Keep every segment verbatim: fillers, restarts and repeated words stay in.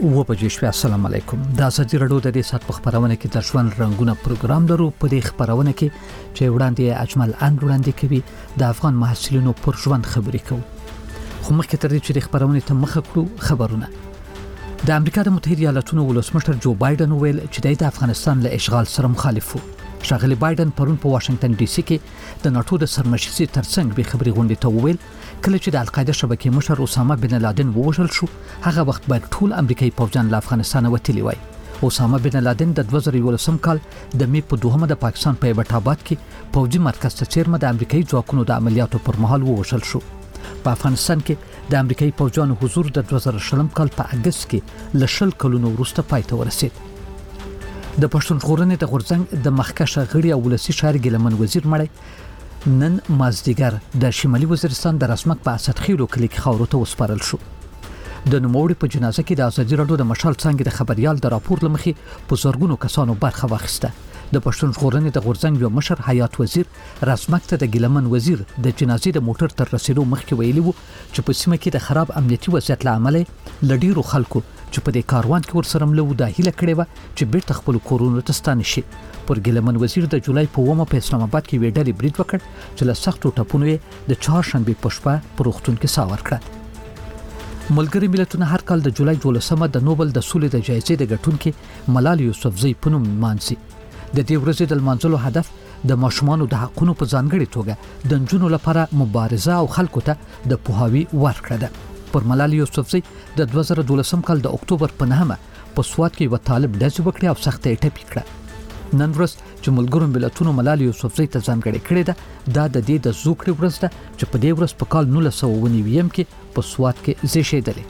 و په جشن السلام علیکم. دا ازادي رادیو د دې سات په خبرونه کې د ژوند رنگونه پروګرام لرو. په دې خبرونه کې چې وړاندې اجمل ان وړاندې کوي د افغان محصلینو پر ژوند خبرې کوي. خو مخکې تر دې چې د خبرونه ته مخه کړو خبرونه. د امریکا د متحده ایالاتونو ولسمشر جو بایدن ویل چې د افغانستان له اشغال سره مخالف وو. شاغلی بایدن پرون په واشنگټن ډي سي کې د ناتو د سرمشري ترڅنګ به خبري غونډې ته وویل کله چې د القاعده شبکې مشر اسامه بن لادن ووژل شو هغه وخت باید ټول امریکایي پوځیان له افغانستان وتلی وای. اسامه بن لادن د دوه زره یولسم کال د می په دوهمه د پاکستان په ایبټ آباد کې پوځي مرکز ته چیرمه د امریکایي ځواکونو د عملیاتو پر مهال ووژل شو. په افغانستان کې د امریکایي پوځیانو حضور د دوه زره شلم کال په اگست کې ل شل کلونو وروسته پای ته ورسید. د پښتون ژغورنې د غورځنګ د مخکشه غړي او ولسی شاعر ګلمن وزیر مړی نن مازدیګر د شمالي وزیرستان د رسمک په اسد خیلو کلی کې خاورو ته وسپارل شو. د نوموړي په جنازه کې د ازادي رادیو د مشال څنګه د خبريال د راپور لمخې په زورګونو کسانو برخه واخیسته. د پښتون ژغورنې د غورځنګ یو مشر حیات وزیر رسمک ته د ګلمن وزیر د جنازې د موټر تر رسیدو مخکې ویلي وو چې په سیمه کې د خراب امنیتي وضعیت لامل لډیرو خلکو چې په دې کاروان کې ورسره ملو د هیله کړې و چې بیرته خپل کورونو ته ستانه شي. پر ګلمن وزیر د جولای په اومه په اسلام آباد کې ویډلې برید وکړ چې له سختو ټپونو د چهارشنبه په شپه پر وختون کې ساور کړ. ملګری ملتونه هر کال د جولای دولسمه د نوبل د سولې د جایزې د ګټونکو ملالۍ یوسفزۍ په نوم مانځي. د دې ورځې د منځلو هدف د ماشومانو د حقونو په ځانګړي توګه د نجونو لپاره مبارزه او خلکو ته د پوهاوي ورکړه ده. پر ملالۍ یوسفزۍ د دوه زره دولسم کال د اکتوبر په نهمه په سوات کې یو طالب ډز وکړ او سخت یې ټپي کړ. نن ورځ چې ملګرو ملتونو ملالۍ یوسفزۍ ته ځانګړي کړې ده دا د دې د زوکړې ورځ ده چې په دې ورځ په کال نولس سوه اوه نوي کې په سوات کې زیږېدلې.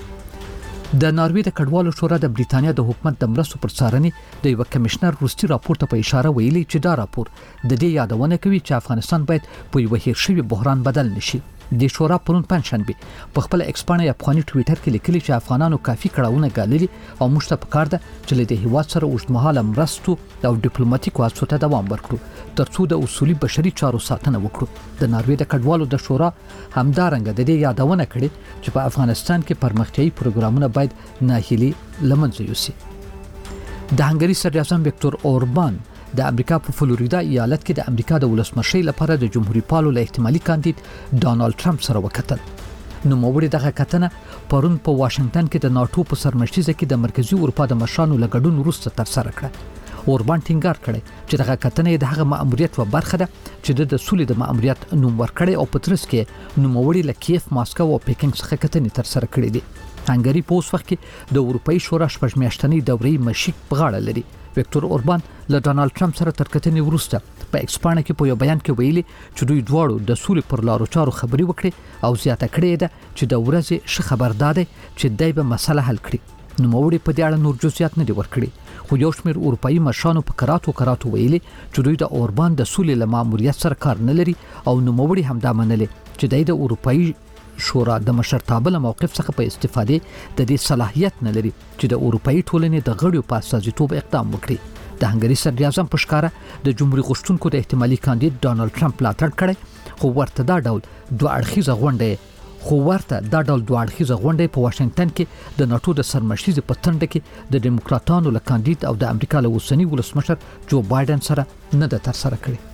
د ناروې د کډوالو شورا د بریتانیا د حکومت د مرستو پر څارنې د یو کمشنر روسي راپور ته په اشاره ویلي چې دا راپور د دې یادونه کوي چې افغانستان باید په یو هیر شوی بحران بدل نشي. د شورا پرون پنځشنبه په خپل ایکسپانه افغاني ټویټر کې لیکلي چې افغانانو کافي کړهونه ګاللي او موږ ته پکار ده چې له هیواد سره اوږدمهاله مرستو او ډیپلوماټیکو هڅو ته دوام ورکړو ترڅو د اصولي بشري چارو ساتنه وکړو. د ناروې د کډوالو د شورا همدارنګه د دې یادونه کړې چې په افغانستان کې پرمختیایي پروګرامونه باید ناهیلي لمنځه یوسي. د هنګري صدر اعظم ویکتور اوربان د امریکا په فلوریدا ایالت کې د امریکا د ولسمشي لپاره د جمهوریت پالو له احتمالي کاندید ډانلډ ټرمپ سره وکتل. نو موږ دغه کتنه پرون په واشنگټن کې د ناتو په سرمشري کې د مرکزی اروپا د مشرانو لګډون وروسته تر سره کړه. اوربان ټینګار کړي چې دغه کتنه د هغه مأموریت و برخه ده چې د سولې د مأموریت نوم ورکړي او په ترڅ کې نو موږ له کیف ماسکو او پیکینګ څخه کتنې تر سره کړې دي. هنګري په اوس وخت کې د اروپאי شورا شپږ میاشتنۍ دورې مشیک په غاړه لري. ویکتور اوربان له ډانلډ ټرمپ سره تر کتنې وروسته په ایکسپانه کې په یو بیان کې ویلي چې دوی دواړو د سولې پر لارو چارو خبري وکړي او زیاته کړې ده چې د ورځې ش خبردار دي چې دای به مسله حل کړي. نو موږ په دې اړه نور جزئیات نه دي ورکړي خو یو شمېر اروپאי مشرانو په کراتو کراتو ویلي چې دوی د اوربان د سولې له ماموریت سره کار نه لري او نو موږ هم دا منلې چې دای د اروپאי شورا د مشرتابه له موقف څخه په استفاده د دې صلاحیت نه لري چې د اروپאי ټولنې د غړیو په اساسیتوب اقدام وکړي. د هنګري صدر اعظم په ښکارا د جمهوریت غوښتونکو د احتمالي کاندید ډانلډ ټرمپ ملاتړ کړي خو ورته دا ډول دوه اړخیزه غونډه خو ورته دا ډول دوه اړخیزه غونډه په واشنگټن کې د ناتو د سرمشري په تنډه کې د ډیموکراتانو له کاندید او د امریکا له اوسنی ولسمشر جو بایدن سره نه د تر سره کړي.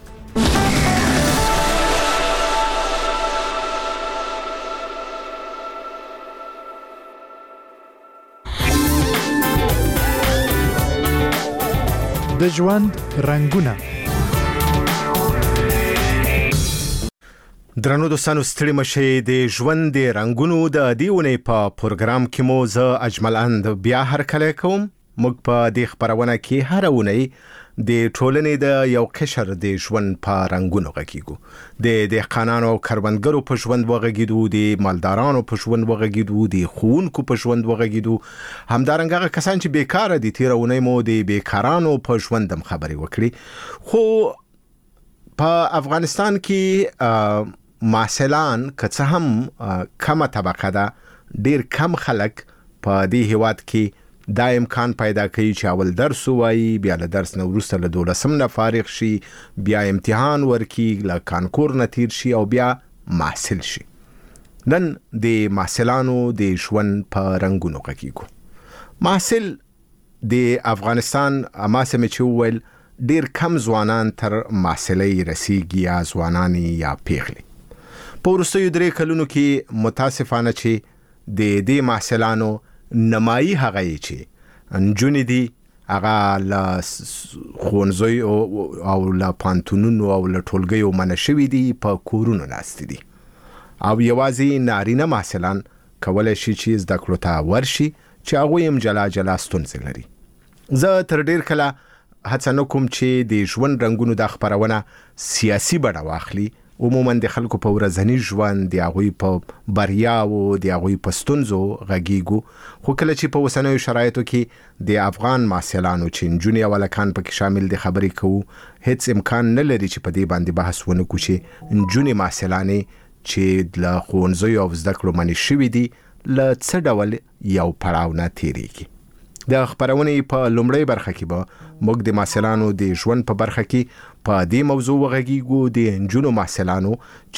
د ژوند رنگونه. درنو دوستانو ستړي مشه د ژوند د رنگونو د دیونې په پروګرام کې مو زه اجمل اند بیا هر کله کوم. موږ په دې خبرونه کې هر اونۍ د ټولنې د یو قشر د ژوند په رنگونو غږیږو. د دهقانانو او کروندګرو په ژوند وغږیدو، د مالدارانو په ژوند وغږیدو، د ښوونکو په ژوند وغږیدو، همدارنګه هغه کسان چې بیکاره دي تیر اونۍ مو د بیکارانو په ژوند هم خبرې وکړي. خو په افغانستان کې محصلان که څه هم کمه طبقه ده، ډیر کم خلک په دې هیواد کې دا امکان پیدا کوي چې اول درس وایي، بیا له درس نه وروسته له دولسم نه فارغ شي، بیا امتحان ورکي، له کانکور نه تیر شي او بیا محصل شي. نن د محصلانو د ژوند په رنگونو غږیږو. محصل د افغانستان اماسه مې چې ویل ډیر کم ځوانان تر محصلۍ رسیږي یا ځوانان یا پیغلي. په وروستیو درې کلونو کې متاسفانه چې د دې محصلانو نمایي هغه چې نجونې دي هغه له ښوونځیو او له پانتونونو او له ټولګیو منع شوي دي، په کورونو ناستې دي او یوازې نارینه محصلان کولی شي چې زده کړو ته ورشي چې هغوی هم جلا جلا ستونزې لري. زه تر ډیر کله هڅه نه کوم چې د ژوند رنګونو د خپرونه سیاسي بڼه واخلي. عموما د خلکو په ورځني ژوند د هغوی په بریاو د هغوی په ستونزو غږیږو، خو کله چې په اوسنیو شرایطو کې د افغان محصلانو چې نجونې او هلکان پکې شامل دي خبرې کوو، هیڅ امکان نه لري چې په دې باندې بحث ونه کړو چې نجونې محصلانې چې له ښوونځیو او زده کړو منع شوي دي له څه ډول یو پړاو نه تېرېږي. د خپرونې په لومړۍ برخه کې به موږ د محصلانو د ژوند په برخه کې په دې موضوع وغږیږو، د نجونو محصلانو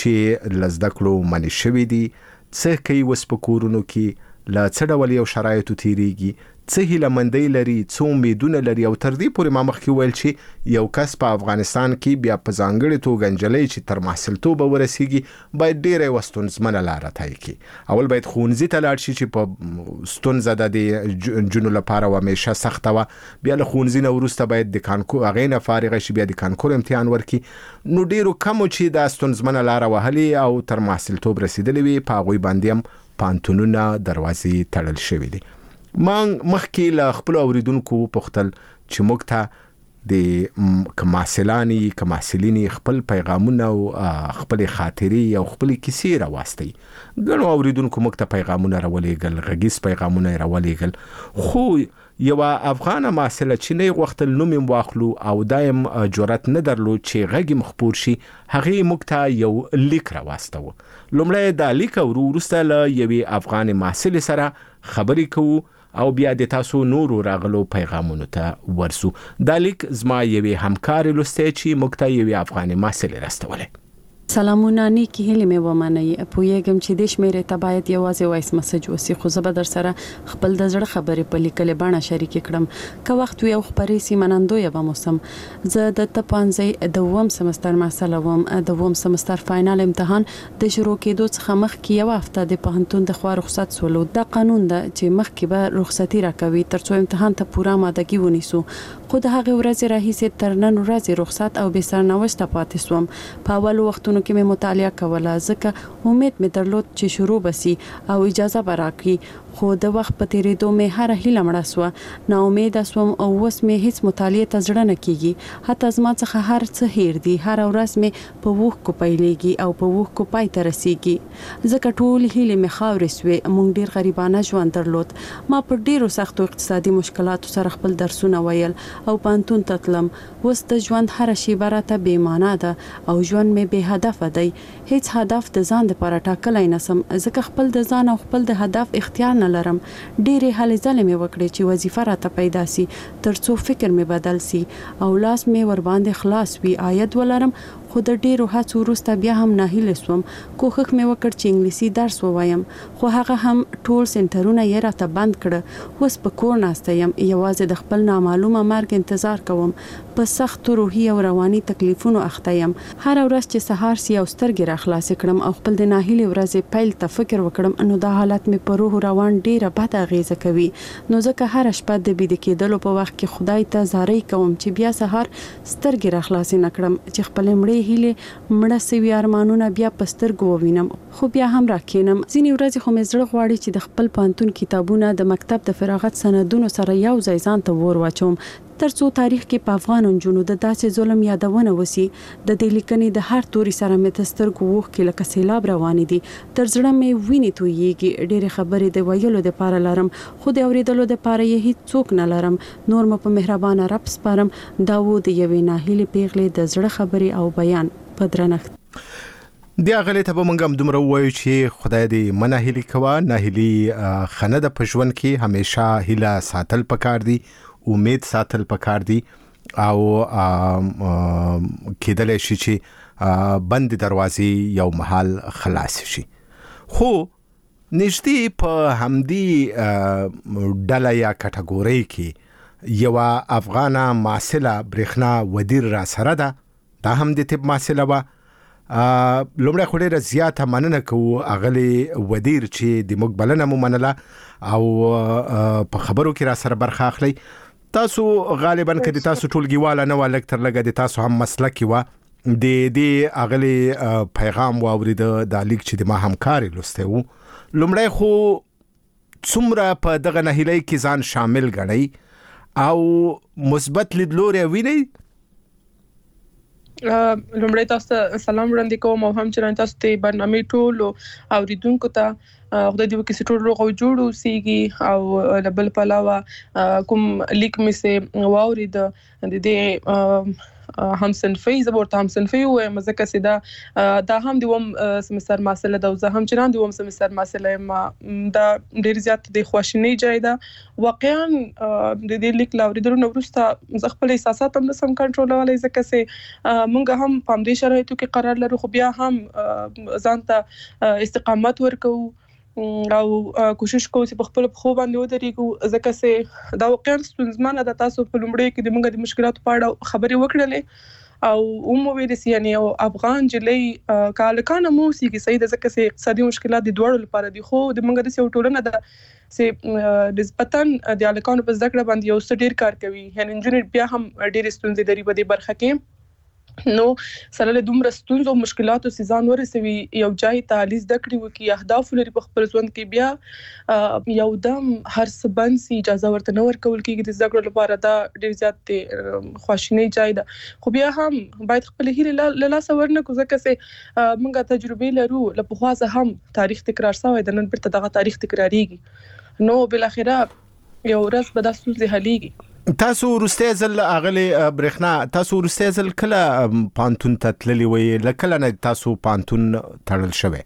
چې له زده کړو منع شوي دي څه کوي اوس په کورونو کې، له څه ډول یو شرایطو تېرېږي، څه هیلهمندۍ لري، څه امیدونه لري، او تر دې پورې ما مخکې ویل چې یو کس په افغانستان کې بیا په ځانګړې توګه نجلۍ چې تر محصلتوبه ورسیږي باید ډېره یوه ستونزمنه لاره طی کړي. اول باید ښوونځي ته لاړ شي چې په ستونزه ده د نجونو لپاره همیشه سخته وه، بیا له ښوونځي نه وروسته باید د کانکور هغې نه فارغه شي، بیا د کانکور امتحان ورکړي. نو ډېرو کمو چې دا ستونزمنه لاره وهلې او تر محصلتوب رسېدلې وي په هغوی باندې هم پانتونونه دروازې تړل شوي دي. ما مخکې له خپلو اوریدونکو وپوښتل چې موږ ته د که محصلانې که محصلینې خپل پیغامونه او خپلې خاطرې او خپلې کیسې راواستئ. ګڼو اوریدونکو موږ ته پیغامونه راولېږل، غږیز پیغامونه یې راولېږل، خو یوه افغانه محصله چې نه یې غوښتل نوم یې واخلو او دا یې جرأت نه درلود چې غږ یې خپور شي، هغې موږ ته یو لیک راواستوه. لومړی دا لیک اورو، وروسته له یوې افغانې محصلې سره خبرې کوو او بیا د تاسو نورو راغلو پیغامونو ته ورسو. دا لیک زما یوې همکارې لوستی چې موږ ته یوې افغانې محصلې راستولی. سلامونه، نیکی هیلې مې ومنئ. پوهیږم چې د شمیرې ته باید یوازې وایس مسج وسی، خو زه به در سره خپل د زړه خبرې په لیکلې بڼه شریکې کړم. که وخت وي او خپرې سي منندویه به موسم. زه د تپانځي د اووم سمستر محصله وم. د اووم سمستر فاینال امتحان د شروع کېدو څخه مخکې یو هفته د پوهنتون د خوا رخصت سولو. دا قانون ده چې مخکې به رخصتي راکوي ترڅو امتحان ته پوره آمادګي ونیسو، خو د هغې ورځې راهیسې تر نن ورځې رخصت او بې سرنوشته پاتې سوم. په اولو وختونو کې مې مطالعه کوله، ځکه امید مې درلود چې شروع بسي او اجازه به راکړي، خو د وخت په تیریدو مې هره هیله مړه سوه. ناامیده سوم او اوس مې هیڅ مطالعې ته زړه نه کیږي. حتی زما څخه هر څه هیر دي. هره ورځ مې په اوښکو پیلیږي او په اوښکو پای ته رسیږي، ځکه ټول هیلې مې خاورې سوې. موږ ډیر غریبانه ژوند درلود. ما په ډیرو سختو اقتصادي مشکلاتو سره خپل درسونه ویل او پانتون ته تلم. اوس د ژوند هره شیبه راته بې معنا ده او ژوند مې بې هدفه دی. هیڅ هدف د ځان لپاره ټاکلی نسم، ځکه خپل د ځان او خپل د هدف اختیار نه لرم. ډېرې هلې ځلې مې وکړې چې وظیفه راته پیدا سي، ترڅو فکر مې بدل سي او لاس مې ور باندې خلاص وي، عاید ولرم. خو د ډېرو هڅو وروسته بیا هم ناهیله سوم. کوښښ مې وکړ چې انګلیسي درس ووایم، خو هغه هم ټول سنټرونه یې راته بند کړه. اوس په کور ناسته یم، یوازې د خپل نامعلومه مرګ انتظار کوم. په سختو روحي او رواني تکلیفونو اخته یم. هره ورځ چې سهار سي او سترګې را خلاصې کړم او خپل د ناهیلې ورځې پیل ته فکر وکړم، نو دا حالت مې په روح روان ډېره بده اغیزه کوي. نو ځکه هره شپه د بیده کېدلو په وخت کې خدای ته زارۍ کوم چې بیا سهار سترګې را خلاصې نه کړم، چې خپل مړې هیلې مړه سوي ارمانونه بیا په سترګو ووینم، خو بیا هم راکینم. ځینې ورځې خو مې زړه غواړي چې د خپل پوهنتون کتابونه د مکتب د فراغت سندونو سره یو ځای ځان ته ور واچوم، ترڅو تاریخ کې په افغان نجونو د داسې ظلم یادونه وسی. د دې لیکنې د هر توري سره مې د سترګو اوښکې لکه سیلاب روانې دي. تر زړه مې وینې تویېږي. ډېرې خبرې د ویلو دپاره لرم، خو د اورېدلو دپاره یې هیڅ څوک نه لرم. نور مې په مهربانه رب سپارم. دا و د یوې ناهیلې پیغلې د زړه خبرې او بیان په درنښت. د هغې ته به موږ هم دومره ووایو چې خدای دې مه ناهیلي کوه. ناهیلي ښه نه ده په ژوند کې. همیشه هیله ساتل پکار دي، امید ساتل پکار دي، او کېدلی شي چې بند دروازې یو محل خلاص شي. خو نشتی په همدی ډله یا کټګوري کې یو افغانه محصله برېښنا ودیر را سره ده، دا هم د طب محصله وه. لومړی خو ډېره زیاته مننه کوو اغلې ودیر چې د موږ بلنه مو منله او په خبرو کې را سره برخه اخلئ. تاسو غالبا که د تاسو ټولګیواله نه وه، لږ تر لږه د تاسو هم مسلکي وه، د دې اغلې پیغام واورېده دا لیک چې د ما همکارې لوستی و. لومړی خو څومره په دغه نهیلۍ کې ځان شامل ګڼئ او مثبت لیدلوری وینئ؟ لومړی تاسو ته سلام وړاندې کوم او هم چې تاسو ته برنامې ټولو اوریدونکو ته خدای دې وکړي چې ټول روغ او جوړ اوسېږي او له بل پلوه کوم لیک مې سه واورېد د دې هم صنفي زبورته هم صنفي وایم ځکه چې دا دا هم د وم سمستر مسله ده او زه هم چې د وم سمستر مسله ما دا ډیر زیات د خواشینۍ ځای ده. واقعا د دې لیک لاوریدلو نو وروسته زه خپل احساسات هم نسم کنټرولولای ځکه چې مونږ هم په دې شرایطو کې قرار لرو، خو بیا هم ځان ته استقامت ورکوو او کوشش کوو چې په خپل خو باندې ودرېږو ځکه چې دا واقعا ستونزمنه ده. تاسو په لومړي کې د موږ د مشکلاتو په اړه خبرې وکړلې او هم ویل سي یعنی او افغان جلې کالکانه مو سي کې صحیح ده ځکه چې اقتصادي مشکلات د دوړو لپاره دي، خو د موږ د سیو ټولنه ده چې نسبتاً د الکانو په ذکر باندې یو څه ډیر کار کوي، یعنی انجینر بیا هم ډیر ستونزې لري په دې برخه کې. نو سره له دومره ستونزو او مشکلاتو سيزان ورسوي یو ځای ته لیز دکړي وکي اهداف لري په خپل ژوند کې، بیا یو دم هر څه بند سي اجازه ورته نه ورکول کېږي د زده کړو لپاره. دا ډیر زیات خواشینۍ ځای ده، خو بیا هم باید خپل هیله له لاسه ورنکړو ځکه چې موږ تجربه لرو له پخوا څخه هم تاریخ تکرار شوی د نن بیرته دغه تاریخ تکراریږي، نو بل اخره یو ورځ به دا ستونزې حلېږي. تاسو ورسته ځل اغلی برېښنا تاسو ورسته ځل کله پانتون ته تللی وي، لکه نه تاسو پانتون تړل شوی؟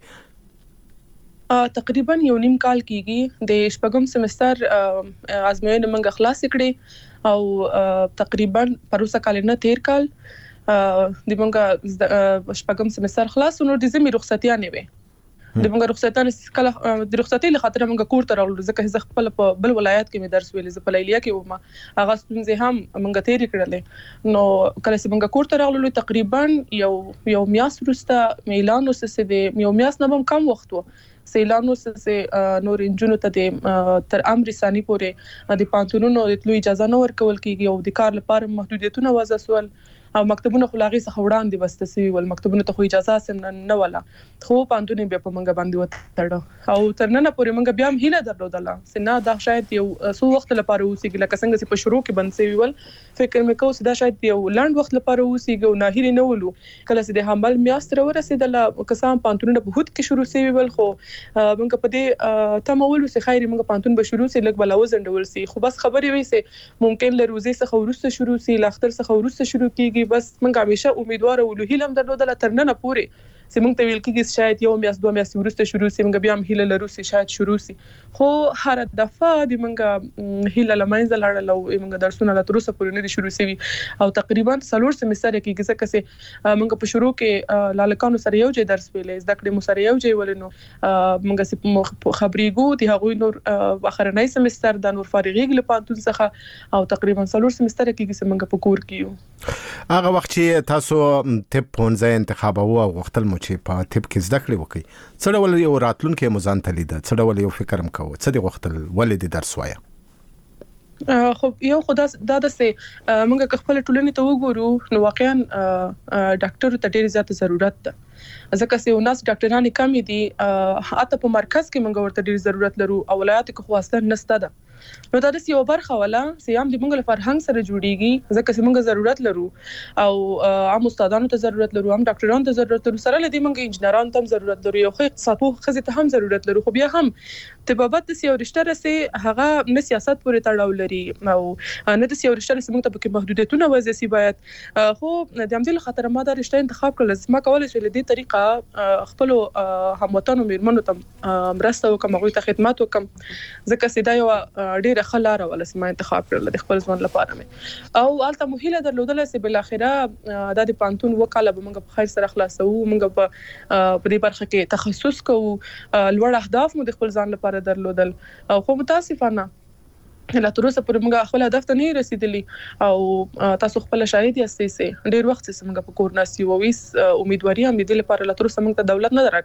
تقریبا یو نیم کال کېږي، د شپږم سمستر ازموینه موږ خلاص کړې او تقریبا پروسه کال نه تیر کال د موږ شپږم سمستر خلاص نو د زمي رخصتیانه وي. د موږ رخصتانه کله د رخصتۍ لخاطر موږ کور ته راغلو ځکه زه خپل په بل ولایت کې مې درس ویلې، زه په لیلیه کې وم، هغه ستونزې هم موږ تېرې کړلې. نو کله چې موږ کور ته راغلو تقریبا یو یو میاشت وروسته اعلان وسه د یو میاشت نه هم کم وخت و سیلانو سه نور انجونو ته د تر امر ثاني پورې د پانتونونو د تلو اجازه نه ورکول کېږي او د کار لپاره محدودیتونه وضع سول او مکتبونه خلاغي څخه وړاندې بستسي ول مکتبونه ته خو اجازه سم نه ولا، خو پانتونه بیا په منګه باندې وتړو او تر نن پورې منګه بیا هم هیله درلودله سنا دا شاید یو سو وخت لپاره وسیږي لکه څنګه چې په شروع کې بند سوي ول فکر مې کوم چې دا شاید یو لاند وخت لپاره وسیږي او نه هیله نه ولو. کله چې د حمل میاست ورسېدله کسان پانتونه په هوت کې شروع سوي ول، خو منګه په دې تمول وسې خیر منګه پانتون به شروع سي لګ بلا وزندول سي، خو بس خبرې وي سي ممکن له روزي څخه ورسته شروع سي لاختر څخه ورسته شروع کیږي. بس منګه همیشه امیدوار او هیلم درلودله تر نن پورې چې موږ ته ویل کېږي شاید یو میاشت دوه میاشتې وروسته شروع سي، موږ بیا هم هیله لرو چې شاید شروع سي، خو هر دفعه د موږ هیله له منځه لاړله او موږ درسونه لا تر اوسه پورې نه دي شروع سوي او تقریبا څلور سمستر کېږي ځکه چې موږ په شروع کې لالکانو سره یو ځای درس ویلې، زده کړې مو سره یو ځای ولې نو موږ خبرېږو د هغوی نور اخرنی سمستر د نور فارغېږي له پانتون څخه او تقریبا څلور سمستر کېږي چې موږ په کور کې یو. هغه وخت چې تاسو طب پونځه انتخابوو او غوښتل مو چې په طب کې زده کړې وکړئ، څه ډول یو راتلونکی مو ځان ته لیده، څه ډول یو فکر م کوو، څه دې غوښتل، ولې دې درس وایه؟ خو یو خدا دا د سه موږ خپل ټولنې ته وګورو نو واقعا ډاکټر ته ډېر زیات ضرورت ده ځکه چې وناس ډاکټرانو کم دي، حتی په مرکز کې موږ ورته ډېر ضرورت لرو او ولایت کې خو اصلا نشته ده. نو دا د یو برخه ولا سیام د موږ لپاره فرهنګ سره جوړیږي ځکه چې موږ ضرورت لرو او عام استادانو ته ضرورت لرو، هم ډاکټرانو ته ضرورت لرو، سره لدی موږ انجنیرانو ته ضرورت لرو، یو خو اقتصاد په خزه ته هم ضرورت لرو، خو بیا هم طبابت د یو رشته رسې هغه نه سیاست پورې تړاو لري او نه د یو رشته رسې موږ ته په محدودیتونه وځي سی باید، خو د همدې خاطر ما دا رشته انتخاب کړل. ما کولای شم لدی طریقه خپل هموطنو میرمنو ته مرسته وکم، هغه ته خدمات وکم ځکه چې دا یو ډېر خلاره ولا سیمه انتخاب کړل د خپل ځوان لپاره مې او الته مهله درلودل چې بل اخره د پانتون وکاله به موږ په خیر سره خلاصو موږ په په دې برخه کې تخصص کوو لوړ اهداف مو د خپل ځان لپاره درلودل او خو متاسفانه لا تر اوسه پر موږ خپل هدف ته نه رسیدلی او تاسو خپل شاهد یاستئ چې ډیر وخت چې موږ په کور ناسي او ویس امیدواري هم دې لپاره لا تر اوسه موږ ته دولت نه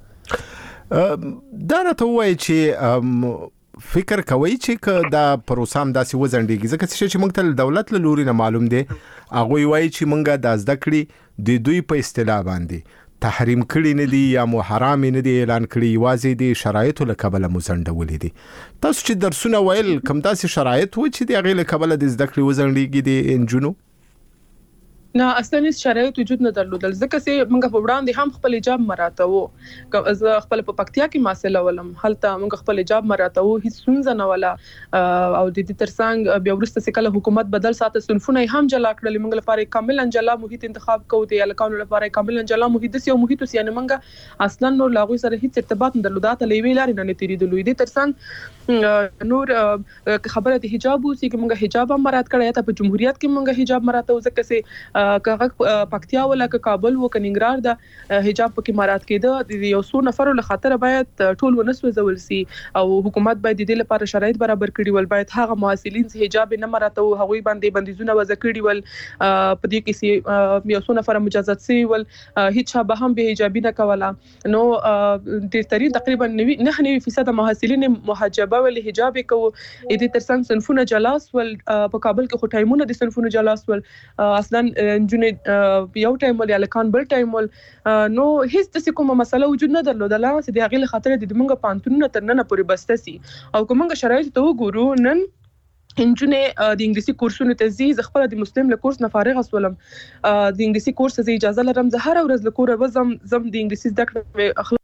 راکړي دا راته وایي چې فکر کوي چې دا پروسه هم داسې وزندګي ځکه چې موږ ته دولت له لوري نه معلوم دي هغه وایي چې موږ د زده کړې د دوی په اصطلاح باندې تحریم کړي نه دي یا محرم نه دي اعلان کړي واځي دي شرایطو له کبله مزندولې دي تاسو چې درسونه ویل کوم تاسو شرایط و چې د غیله کبله د زده کړې وزندګي دي انجونو نه اصلا شرایط وجود نه درلودل ځکه چې موږ په وړاندې هم خپل حجاب مراته وو از خپل په پکتیا کې ماسله ولم هلته موږ خپل حجاب مراته وو هیڅ سنځ نه ولا او د دې ترڅنګ بیا ورسته چې کله حکومت بدل ساته صنفونه هم جلا کړل موږ لپاره کامل انجلا محیط انتخاب کوو د الکانو لپاره کامل انجلا محیط سي او محیط سي نه موږ اصلا نور لاغوي سره هیڅ ارتباط نه درلوده ته لوي لاري نه تیریدلو دي ترڅنګ نور خبره د حجاب وو چې موږ حجاب هم مراد کړی ته په جمهوریت کې موږ حجاب مراته وو ځکه چې کغه پکتیا ولا ک کابل و ک ننګرهار د حجاب پکې مراد کېده د یو څو نفرو له خاطر باید ټول ونسو زول سي او حکومت باید د دې لپاره شرایط برابر کړي ول باید هغه محصلین چې حجاب نه مراته او هغوی باندې بندیزونه وضع کړي ول په دې کې سي یو څو نفر مجازات سي ول هیڅ به هم به حجابي نه کولا نو د تری تقریبا نه فیصد محصلین محجبه ول حجاب کوي د دې ترڅنګ صنفونه جلاس ول په کابل کې خو ټایمونه د صنفونه جلاس ول اصلا جن یو ټایم ول الکان بل ټایم ول نو هیڅ د کومه مسله وجود نه درلودله چې د غیله خاطر د موږ پانتونونه تر نن پورې بسته سي او کومه شرایط ته وګورو نن انجونه د انګلیسي کورسونو ته زی ز خپل د مسلم له کورس نه فارغ اسولم د انګلیسي کورس ته اجازه لرم زه هر ورځ له کوره وزم زم د انګلیسي زده کړې اخلاق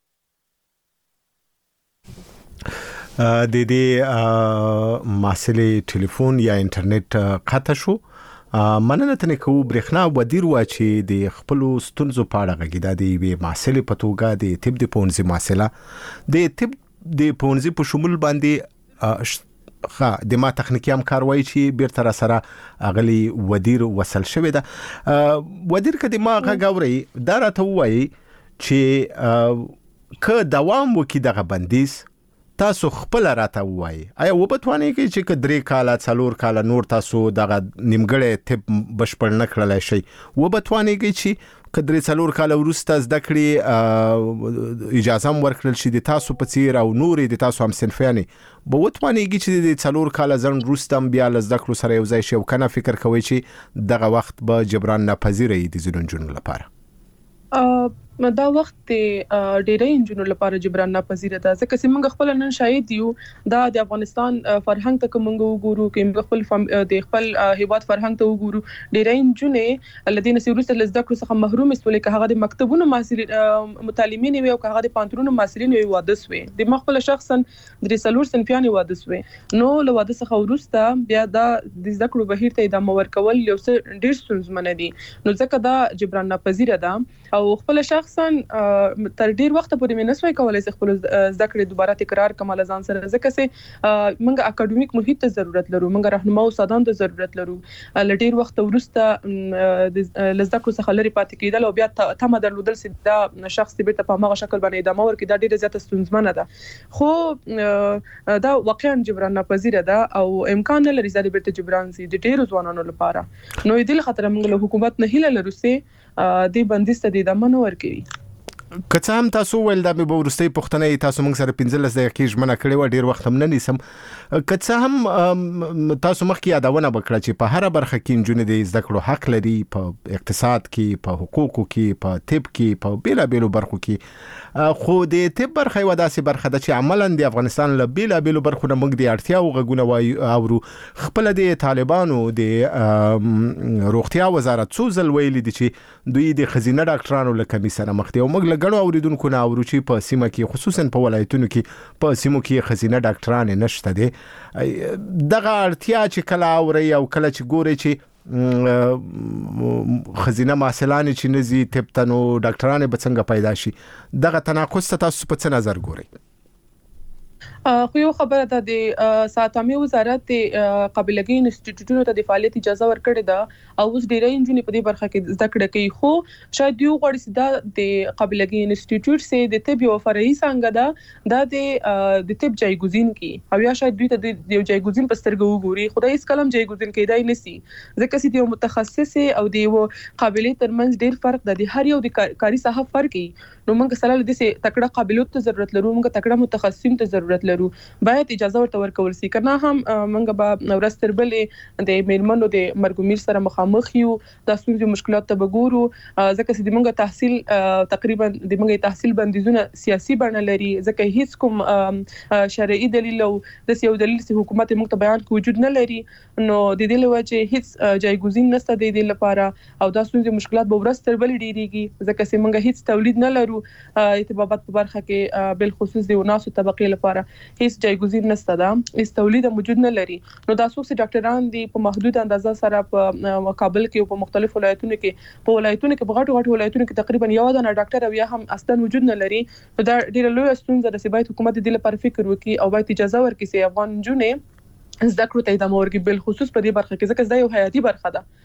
د دې مسلې ټلیفون یا انټرنیټ قطع شو مننه تنه کو برېښنا ودیر وا چې د خپل ستونزو په اړه غږیدا دی وی مسلې په توګه د طب د پونځي مسله د طب د پونځي په شمول باندې خا د ما تخنیکی هم کاروي چې بیرته را سره اغلی ودیر وصل شوی دا ودیر کدي ما غاوري دا راته وایي چې ک دوام وکي دغه بندیز تاسو خپل راته وایي آیا وبتواني کې چې کدرې کاله څلور کاله نور تاسو دغه نیمګړې طب بشپړ نه کړلای شي وبتواني کې چې کدرې څلور کاله ورسته زده کړې اجازه هم ورکړل شي د تاسو په څیر او نور د تاسو هم صنفياني به وتواني کې چې د څلور کاله ځن ورسته بیا لزده کړو سره یو ځای شي او کنه فکر کوي چې دغه وخت به جبران ناپذیره دي زونجون لپاره دا وخت ډېرې انجونو لپاره جبران ناپذیره ده ځکه چې موږ خپل نن شاهد یو دا د افغانستان فرهنګ ته موږ وګورو کې موږ خپل د خپل هیواد فرهنګ ته وګورو ډېرې انجونې الذين سيرسل لزده کړو څخه محروم استول کې هغه د مکتبونو محصلین متعلمین وي او هغه د پانتونو محصلین وي واده سوي د مخبل شخصا د رسالور سنفياني واده سوي نو له واده څخه ورسته بیا دا د زده کړو بهیر ته ادامه ورکول یو څه ډېر ستونزمن دي نو ځکه دا جبران ناپذیره ده او خپل شخصا تر ډیر وخت پورې مې نسوي کولای چې خپل زده کړې دوباره تکرار کوم ځان سره ځکه چې موږ اکیډمیک محیط ته ضرورت لرو موږ راهنما او استادانو ته ضرورت لرو ل ډیر وخت ورسته د زده کړو څخه لري پاتې کېدل او بیا تمه درلودل چې دا شخص بیرته په هغه شکل باندې ادامه ورکړي دا ډیره زیاته ستونزمنه ده خو دا واقعا جبران ناپذیره ده او امکان نه لري چې بیرته جبران سي د ډیرو ځوانانو لپاره نو دې خاطر موږ له حکومت نه هیله لرو چې د بندیسته د دمنو ورکوي کڅ هم تاسو ول د به ورستۍ پښتنې تاسو موږ سره پنځلس دقیقې ژمنه کړې و ډیر وخت هم نه نیسم کڅ هم تاسو مخکې یادونه وکړه چې په هر برخه کې انجونې د زده کړو حق لري په اقتصاد کې په حقوقو کې په طب کې په بیلا بیلو برخو کې خو د طب برخه یو داسې برخه ده چې عملاً د افغانستان له بیلا بیلو برخو نه موږ د اړتیا او غږونه وایو اورو خپل د طالبانو د روغتیا وزارت څو ځل ویلي دي چې دوی د خزینه ډاکټرانو له کمی سره مخ دي او موږ غنو اوریدونکو نه اورو چې په سیمه کې خصوصا په ولایتونو کې په سیمو کې خزینه ډاکټران نشته دي دغه اړتیا چې کله اوري او کله چې ګوري چې خزینه محصلان چې نزي تپتنو ډاکټران به څنګه پیدا شي دغه تناقض تاسو په څه نظر ګورئ خو یو خبره ده د ساتامي وزارت د قابلګي انسټیټیوټونو ته د فعالیت اجازه ورکړې ده او اوس ډیری انجونې په دې برخه کې زده کړه کوي خو شاید یو غوړي سیده د قابلګي انسټیټیوټ سي د طب یو فرعي څنګه ده دا د د طب جایګزین کی او یا شاید دوی ته د یو جایګزین په سترګو وګوري خدای اس کلم جایګزین کیدای نسی ځکه چې یو متخصص او د یو قابلیت ترمنځ ډیر فرق ده د هر یو د کاري ساحه فرق نو موږ سره د دې تکړه قابلیت ته ضرورت لرو موږ تکړه متخصصین ته ضرورت لرو باید اجازه ورته ورکول سي کنه هم موږ به ورستربلې د میرمنو د مرګومیر سره مخامخ یو د ستونزې مشکلات ته وګورو ځکه چې د موږ تحصیل تقریبا د موږ تحصیل بندیزونه سیاسي بڼه لري ځکه هیڅ کوم شرعي دلیل او د یو دلیل چې حکومت موږ ته بیان کوي وجود نه لري نو د دې لوجه هیڅ جایګزین نشته د دې لپاره او د ستونزې مشکلات به ورستربلې ډیریږي ځکه چې موږ هیڅ تولید نه لرو ارتباطات په برخه کې بل خصوص د وناسو طبقه لپاره هیڅ جایګزین نشته دا هیڅ تولید موجود نه لري نو دا څوک چې ډاکټران دي په محدود اندازه سره په کابل کې او په مختلفو ولایتونو کې په ولایتونو کې په غټو غټو ولایتونو کې تقریبا یو د ډاکټر او یا هم اصلا وجود نه لري نو دا ډیره لویه ستونزه ده چې باید حکومت دې لپاره فکر وکړي او باید اجازه ورکړي چې افغان جنونه زده کړو ته ادامه ورکړي بل خصوص په دې برخه کې ځکه دا یو حیاتي برخه ده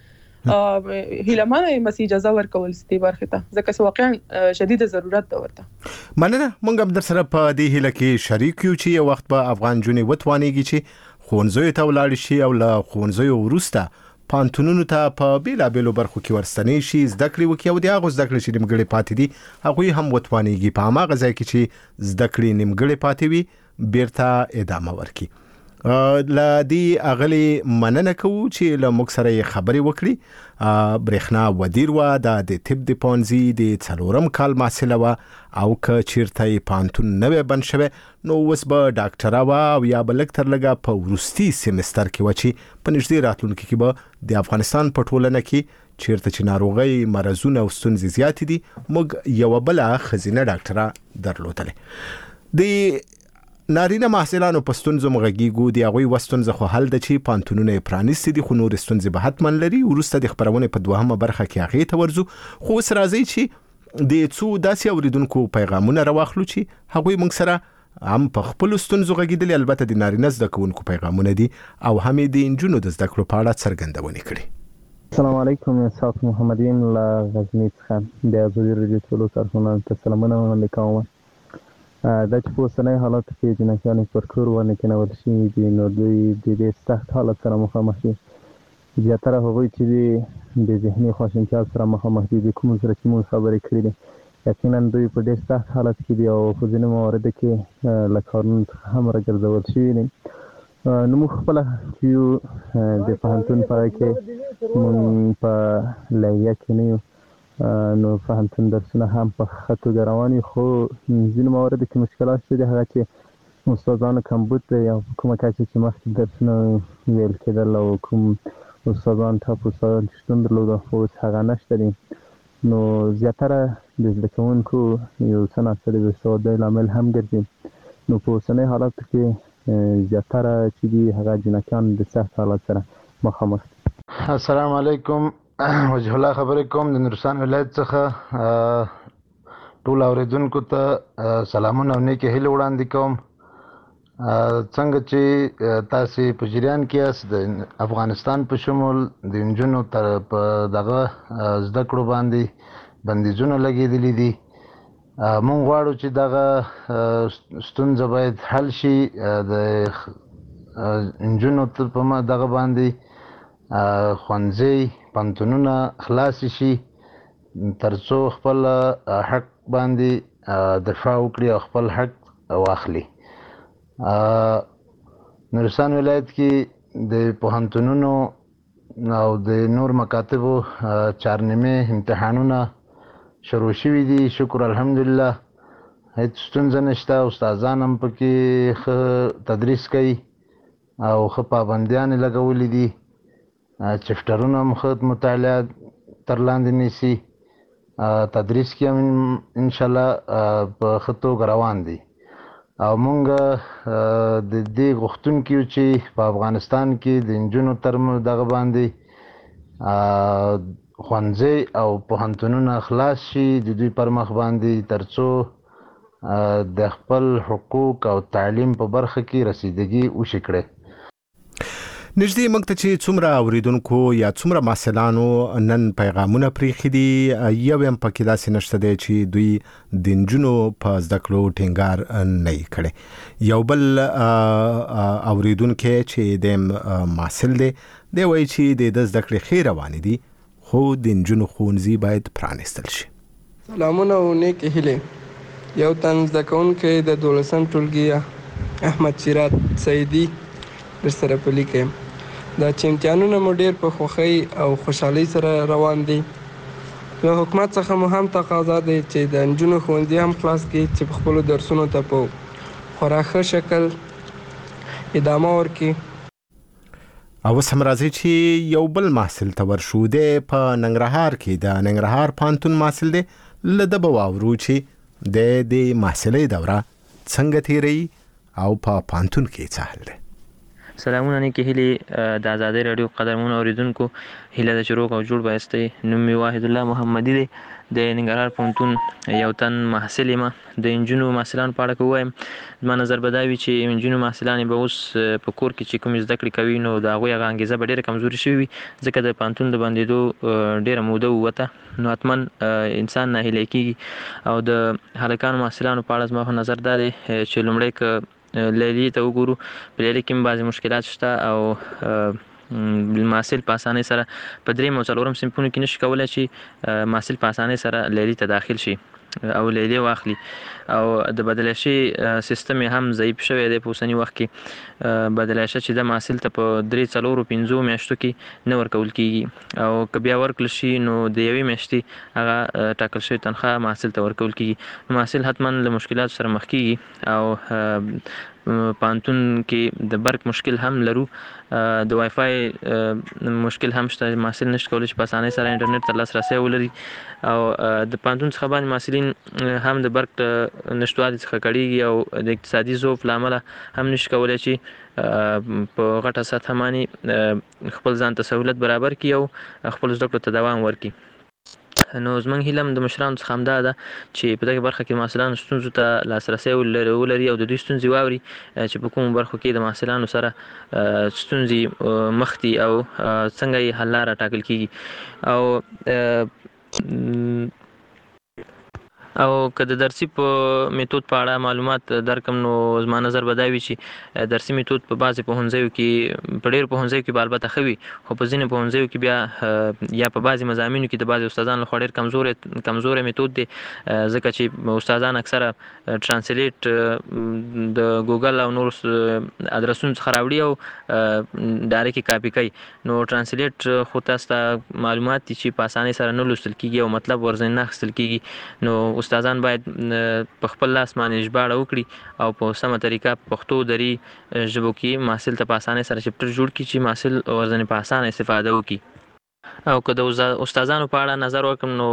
هیلمانه مسی اجازه ورکول ستې برخه ته ځکه چې واقعا شدید ضرورت ده ورته مننه مونږ هم در سره په دې هیله کې شریک یو چې یو وخت به افغان جونې وتوانیږي چې خونځوي ته ولاړ شي او له خونځوي ورسته پانتونونو ته په بیلابېلو برخو کې ورستنې شي زده کړې وکړي او د هغو زده کړې چې نیمګړې پاتې دي هغوی هم وتوانیږي په هماغه ځای کې چې زده کړې نیمګړې پاتې وي بیرته ادامه ورکړي لا دی اغلی مننه کوو چې له موږ سره خبرې وکړي برېښنا ودیر و د طب د پونزي د څلورم کال محصله و او که چیرته پانتون نوې بن شوه نو اوس به ډاکټره و او یا به لږ تر لږه په وروستي سیمستر کې و چې په نږدې راتلونکي کې به د افغانستان په ټولنه کې چیرته چې ناروغي مرزونه او ستونزې زیاتې دي موږ یو بل خزینه ډاکټره درلودلې د نارینه محصلانو په ستونزو مغږیږو د هغوی وستونزه خو حل د چې پانتونونه پرانیستي دي خو نور ستونزې به حتما لري وروسته د خبرونې په دوهمه برخه کې هغې ته ورځو خو اوس راځئ چې د څو داسې اوریدونکو پیغامونه راواخلو چې هغوی موږ سره هم په خپلو ستونزو غږېدلي البته د نارینه زده کوونکو پیغامونه دي او هم یې د نجونو د زده کړو په اړه څرګندونې کړي. السلام علیکم صاحب محمدین له غزني څخه د ازادي راډیو ټولو کارکونانو ته سلامونه وړاندې کوم. دا چې په اوسنۍ حالت کې جنکیانې پر کور ونه کېنول شوي دي نو دوی د دې سخت حالت سره مخامخ دي زیاتره هغوی چې دي د ذهني خواشینتیا سره مخامخ دي د کومو سره چې موږ خبرې کړې دي یقینا دوی په ډېر سخت حالت کې دي او په ځینو مواردو کې له کارونو څخه هم راګرځول شوي دي نو موږ خپله چې یو د پوهنتون په هغه کې موږ په لیلیه کې نه یو نو فهمتون درسونه هم په ښه توګه روان وي خو ځینو مواردو کې مشکلات شته دي هغه چې استادانو کمبود دی او په کومه کچه چې مخکې درسونه ویل کېدل او کوم استادان ټاپ استادان چې شتون درلوده خو اوس هغه نشته دي نو زیاتره د زده کوونکو یو څه ناڅه د بېسوادۍ لامل هم ګرځي نو په اوسنۍ حالاتو کې زیاتره چې دي هغه جنکیان د سخت حالت سره مخامخ دي. السلام علیکم وجه الله خبرې کوم د نورستان ولایت څخه ټول اوریدونکو ته سلامونه او نیکې هیلې وړاندې کوم. څنګه چې تاسو په جریان کې یاست د افغانستان په شمول د نجونو تر په دغه زده کړو باندې بندیزونه لګېدلي دي مونږ غواړو چې دغه ستونزه باید حل شي د نجونو په دغه باندې ښوونځي پانتونونه خلاص شي ترڅو خپل حق باندې دفاع وکړي او خپل حق واخلي. نورستان ولایت کې د پوهنتونونو او د نور مکاتبو چهارنیمې امتحانونه شروع شوي دي شکر الحمدلله هیڅ ستونزه نشته استادان هم پکې ښه تدریس کوي او ښه پابندیان یې لګولي دي چپټرونه هم ښه مطالعه تر لاندې نیسي تدریس کې هم انشاءالله په ښه توګه روان دي او مونږ د دې غوښتونکي یو چې په افغانستان کې د نجونو تر دغه باندې ښوونځي او پوهنتونونه خلاص شي د دوی پر مخ باندې تر څو د خپل حقوق او تعلیم په برخه کې رسیدګي وشي کړي. نږدې موږ ته چې څومره اوریدونکو یا څومره محصلانو نن پیغامونه پریښي دي، یو هم پکې داسې نشته دی چې دوی د نجونو په زده کړو ټینګار نه یې کړی. یو بل اوریدونکی چې د محصل دی دی وایي چې د زده کړې ښې روانې دي، خو د نجونو ښوونځي باید پرانیستل شي. سلامونه او نیکې هیلې. یو تن زده کوونکی د دولسم ټولګي احمد سیرات سعیدي در سره پلی کې. دا چې امتحانونه مو ډېر په خوښۍ او خوشحالۍ سره روان دي. له حکومت څخه مو هم تقاضا دی چې د نجونو ښوونځي هم خلاص کړي چې په خپلو درسونو ته په خورا ښه شکل ادامه ورکړي. او اوس هم راځي چې یو بل محصل ته ورشو. دی په ننګرهار کې د ننګرهار پوهنتون محصل دی. له ده به واورو چې د د محصلۍ دوره څنګه تیروي او په پوهنتون کې څه حال دی. سلامونه نیکې هیلې د ازادۍ راډیو قدرمنو اوریدونکو. هیله ده چې روغ او جوړ به یاستئ. نوم مې واحد الله محمدي دی، د ننګرهار پوهنتون یو تن محصل یم. د نجونو محصلانو په اړه که ووایم، زما نظر به دا وي چې نجونو محصلانې به اوس په کور کې چې کومې زده کړې کوي نو د هغوی هغه انګېزه به ډېره کمزوري شوې وي، ځکه د پوهنتون د بندېدو ډېره موده ووته، نو حتما انسان ناهیلی کېږي. او د هلکانو محصلانو په اړه زما خو نظر دا دی چې لومړی که لیلی ته وګورو، په لیلی کې هم بعضې مشکلات شته او محصل په اسانۍ سره په درېیم او څلورم صنفونو کې نشي کولی چې محصل په اسانۍ سره لیلی ته داخل شي او لیلی واخلي. او د بدلایشي سیستم هم ضعیف شوی دی په اوسني وخت کې. بدلایشه چې د محصل ته په درې څلورو پنځو میاشتو کې نه ورکول کېږي، او که بیا ورکړل شي نو د یوې میاشتې هغه ټاکل شوی تنخواه محصل ته ورکول کېږي. نو محصل حتما له مشکلاتو سره مخ کېږي. او پوهنتون کې د برق مشکل هم لرو، د وای فای مشکل هم شته. محصل نشي کولی چې په اسانۍ سره انټرنیټ ته لاسرسی ولري. او د پوهنتون څخه باندې محصلین هم د برق نشتوالي څخه کړېږي او د اقتصادي ضعف له امله هم نشي کولی چې په غټه سطحه باندې خپل ځان ته سهولت برابر کړي او خپل زده کړو ته دوام ورکړي. نو زموږ هیله هم د مشرانو څخه همدا ده چې په دغه برخه کې محصلانو ستونزو ته لاسرسی ولري او د دوی ستونزې واوري چې په کومو برخو کې د محصلانو سره ستونزې مخ دي او څنګه یې حل لاره ټاکل کېږي. او او که د درسي په میتود په اړه معلومات درکم نو زما نظر به دا وي چې درسي میتود په بعضې پوهنځیو کې په ډېرو پوهنځیو کې به البته ښه وي، خو په ځینې پوهنځیو کې بیا یا په بعضې مضامینو کې د بعضې استادانو لخوا ډېر کمزوری کمزوری میتود دی، ځکه چې استادان اکثره ټرانسلیټ د ګوګل او نورو ادرسونو څخه راوړي او ډایرکټ یې کاپي کوي. نو ټرانسلیټ خو تاسو ته معلومات دي چې په اسانۍ سره نه لوستل کېږي او مطلب ورځنی نه اخیستل کېږي. نو استادان باید په خپل لاس باندې ژباړه وکړي او په سمه طریقه پښتو دري ژبو کې محصل ته په اسانۍ سره چپټر جوړ کړي چې محصل ورځنی په اسانه استفاده وکړي. او که د استادانو په اړه نظر وکړم نو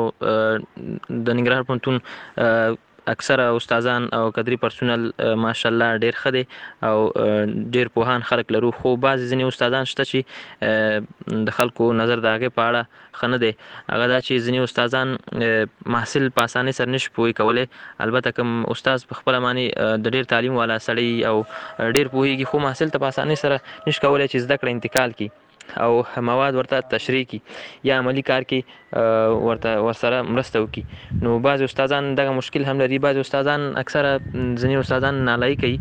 د ننګرهار پوهنتون اکثره استادان او کدري پرسونل ماشاءالله ډېر ښه دی او ډېر پوهان خلک لرو، خو بعضې ځینې استادان شته چې د خلکو نظر د هغې په اړه ښه نه دی. هغه دا چې ځینې استادان محصل په اسانۍ سره نشي پوهې کولی. البته کوم استاد په خپله باندې د ډېر تعلیم والا سړی او ډېر پوهېږي، خو محصل ته په اسانۍ سره نشي کولی چې زده کړه انتقال کړي او مواد ورته تشریح کړي یا عملی کار کې ورته ورسره مرسته وکړي. نو بعضې استادان دغه مشکل هم لري. بعضې استادان اکثره ځینې استادان نالایي کوي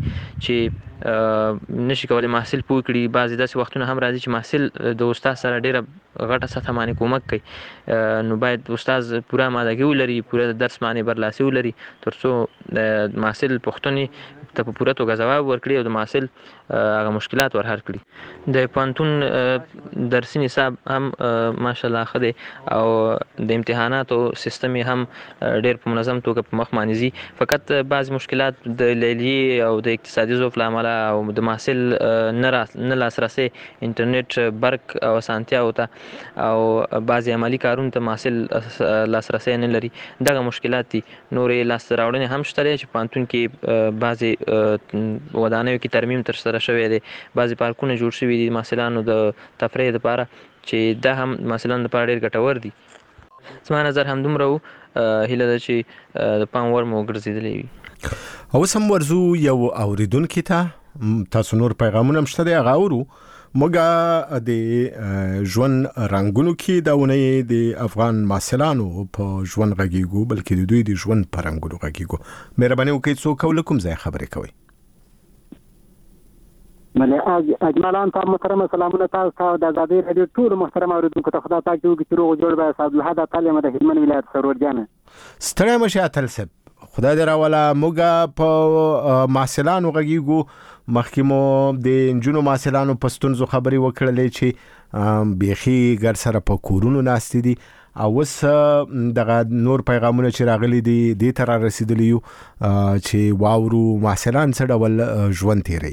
چې نشي کولی محصل پوه کړي. بعضې داسې وختونه هم راځي چې محصل د استاد سره ډېره غټه سطحه باندې کومک کوي. نو باید استاد پوره امادګي ولري، پوره درس باندې برلاسي ولري، تر څو د محصل پوښتنې ته په پوره توګه ځواب ورکړي او د محصل هغه مشکلات ورحل کړي. د پوهنتون درسي نصاب هم ماشاءالله ښه دی او د امتحاناتو سیستم یې هم ډېر په منظم توګه په مخ باندې ځي. فقط بعض مشکلات د لیلیې او د اقتصادي ضعف له امله او د محصل نه لاسرسی انټرنیټ برق او اسانتیاو ته او بعضې عملي کارونو ته محصل لاسرسی نه لري. دغه مشکلات دي. نورې لاسته راوړنې هم شته دی چې پوهنتون کې بعضې ودانیو کې ترمیم ترسره شوی دی، بعضې پارکونه جوړ شوي دي محصلانو د تفریح دپاره چې دا هم محصلانو دپاره ډېر ګټور دي. زما نظر همدومره و. هیله ده چې د پام وړ مو وګرځېدلی وي. او سم ورزو یو اوریدونکو ته تاسو نور پیغامونه مشته دی غاورو موږ د ژوند رنگونو کې داونه د افغان ماسلانو په ژوند غږیږو بلکې د دوی د ژوند په رنگونو غږیږو. مهرباني وکړئ څو کولکم ځای خبرې کوي. مله اجمالان تاسو محترم سلامونه تاسو ته د آزادۍ رادیو ټول محترم اوریدونکو ته خدای پاک دې وکړي روغ جوړ به صاحب الحد تعالی د هلمند ولایت سرور جان ستړی مشه تلسب خدای دې راولا موږ په ماسلانو غږیږو. مخکمو د انجونو ماسلانو پستونزو خبري وکړلې چې بيخي ګر سره په کورونو ناستې دي او وس دغه نور پیغامونه چې راغلي دي د تر رسیدلی یو چې واورو ماسلان سره ول ژوند تیری.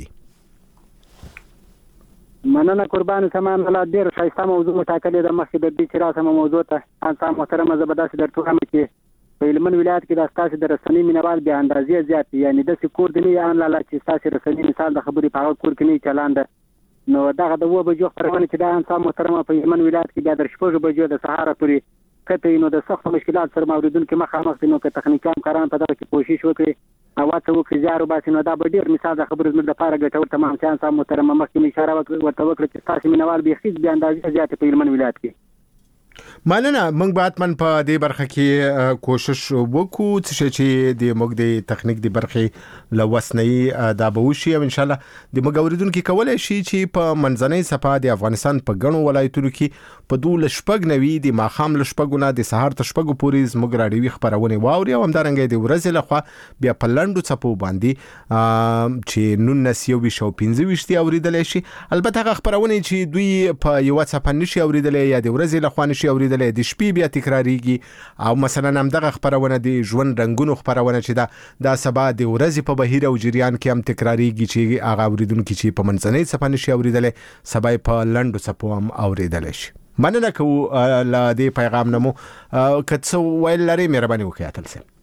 مننه قربان سامان الله ډیر شایسته موضوع مټاکلې د مخکې د دې چې راسمه موضوع ته انسان محترم زبردست درته هم کې په هلمند ولایت کې د اساسي د رسنۍ مینوال به اندازې زیات یعنی د سکور د نه ان لاله چې اساسي رسنۍ مثال د خبرې په هغه کور کې نه چلاند نو دغه د و بجو خبرونه چې د انسان محترم په هلمند ولایت کې د درشپوږ بجو د سهار پورې کته نو د سخت مشکلات سره موجودون کې مخامخ دي نو که تخنیکان کاران په دغه کې کوشش وکړي او تاسو وکړئ زیارو باسي نو دا به ډیر مثال د خبرې زموږ لپاره ګټور تمام چې انسان محترم مخکې اشاره ورته وکړه چې اساسي مینوال به خېز به اندازې زیات په هلمند ولایت کې. مننه موږ باید من په دې برخه کې کوشش وکړو چې د موږ د تخنیک د برخه لوسنۍ دا به وشي او ان شاء الله د موږ اوریدونکو کولای شي چې په منځنۍ صفه د افغانستان په غنو ولایتونو کې په دوه لشپګ نوي د ماخام لشپګونه د سهار تشپګ پورې موږ راډیوي خبرونه واوري او همدارنګه د ورځې لخوا بیا په لندو چپو باندې چې نن نسیو وي شو پنځه وشتي اوریدل شي. البته خبرونه چې دوی په یو واتساپ نشي اوریدل یا د ورځې لخوا نشي اوریدل د شپې بیا تکراریږي او مثلا هم دغه خبرونه د ژوند رنگونو خبرونه چې دا د سبا د ورځې په بهیر او جریان کې هم تکراریږي چې هغه اوریدونکو چې په منځنۍ صفه نشي اوریدل سبا په لندو صفو هم اوریدل شي. مننه کوو ل دې پیغام نمو کڅو ویل لري مهرباني وکړئ تل سه.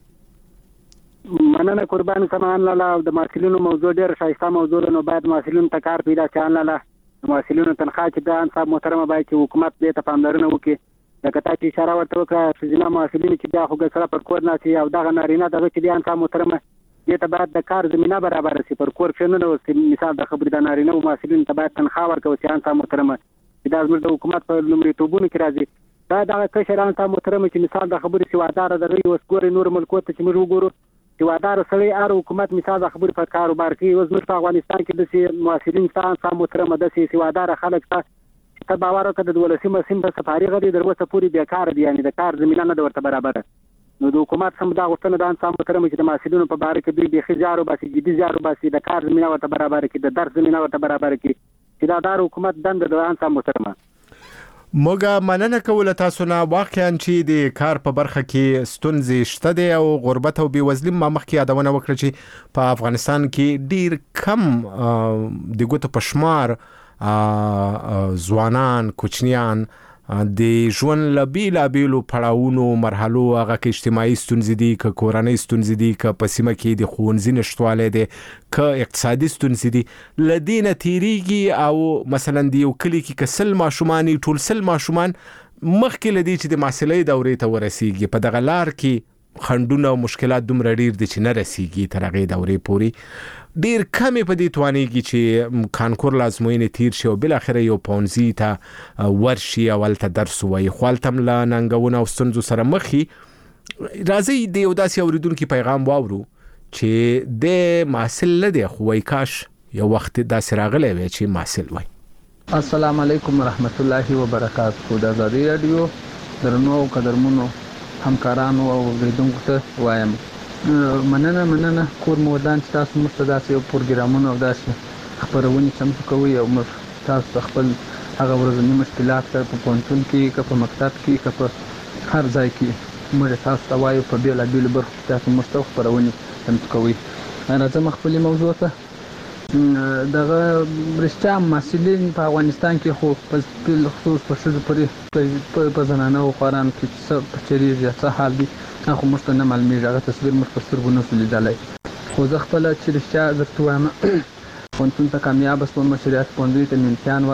مننه قربان سامان الله د ماسلینو موضوع ډیر شایسته موضوع نو باید ماسلینو ته کار پیدا چان الله ماسلینو تنخواه چې د انصاف محترمه باید چې حکومت دې ته پاملرنه وکړي لکه تا چې اشاره ورته وکړه ښځینه محصلین چې بیا خو ګسره پر کور ناستي او دغه نارینه دغه چې د انصاف محترمه دې ته باید د کار زمینه برابره شي پر کور کښې نه اوسي. مثال د خبرې د نارینه او محصلین ته باید تنخواه ورکړو چې انصاف محترمه چې دا زموږ د حکومت په لومړیتوبونو کې راځي. دا دغه کشر انصاف محترمه چې مثال د خبرې سواداره دغه اوس ګورې نور ملکو ته چې موږ وګورو سواداره سړی ار حکومت مثال د خبرې په کاروبار کې اوس موږ په افغانستان کې د محصلین ته انصاف محترمه د سواداره خلک ته ته باور وکړه د ولسمه سیم په سفاري غړي دروسه پوری بیکار دي یعنی د کار زمينه نه ورته برابر نو د حکومت سم دا غوښتنه د انسان محترم چې د محصلینو په باره کې دوی به خزارو باسي جدي زارو باسي د کار زمينه ورته برابر کې د درس زمينه ورته برابر کې چې دا دار حکومت دند د انسان محترمه. موږ مننه کوله تاسو نه واقعا چې د کار په برخه کې ستونزې شته دي او غربت او بیوزلي ما مخکې یادونه وکړه چې په افغانستان کې ډیر کم د ګوتو پشمار ځوانان کوچنیان د ژوند لبیلا بیلو پړاوونو مرحلو هغه کې اجتماعي ستونزې دي ک کورنۍ ستونزې دي ک پسیمه کې د خوندزي نشټواله دي ک اقتصادي ستونزې دي لدینه تیریږي او مثلا دی یو کلی کې کسل ماشومان ټول سل ماشومان مخکې لدی چې د ماسلې دورې ته ورسیږي په دغه لار کې خندونه او مشکلات دومره ډیر دي چې نه رسیږي تر هغه دورې پوري ډیر کمې په دې توانېږي چې کانکور لازموینې تیر شي او بل اخر یو پونزي ته ورشي او ولته درس وایي خپلتم لا ننګونه او ستونزو سره مخي راځي د یو داسې اوریدونکو پیغام واورو چې د ماسل لدی خو وای کاش یو وخت داسې راغلی وي چې ماسل وای. السلام علیکم ورحمت الله وبرکاته. د آزادۍ رادیو درنو قدرمنو همکارانو او اوریدونکو ته وایم مننه مننه کور مودان چې تاسو موږ داسې یو پروګرامونه او داسې خبرونه چمتو کوي او موږ تاسو خپل هغه ورځنی مشکلات په پونتون کې که په مکتب کې که په هر ځای کې موږ تاسو ته وایو په بیل بیل برخو کې تاسو موږ خبرونه چمتو کوي. راځم خپل موضوع ته دغه برشته مسلین په افغانستان کې خو په خصوص په شذ پرې په زنانه او قران کې څه پچریږي څه حال دي خو موږ ته نه معلومیږي هغه تصویر موږ په سترګو نه لیدلای خو زه خپل چې رښتیا درته وایم پونتون ته کامیاب شوم شریعت پوندوي ته امتحان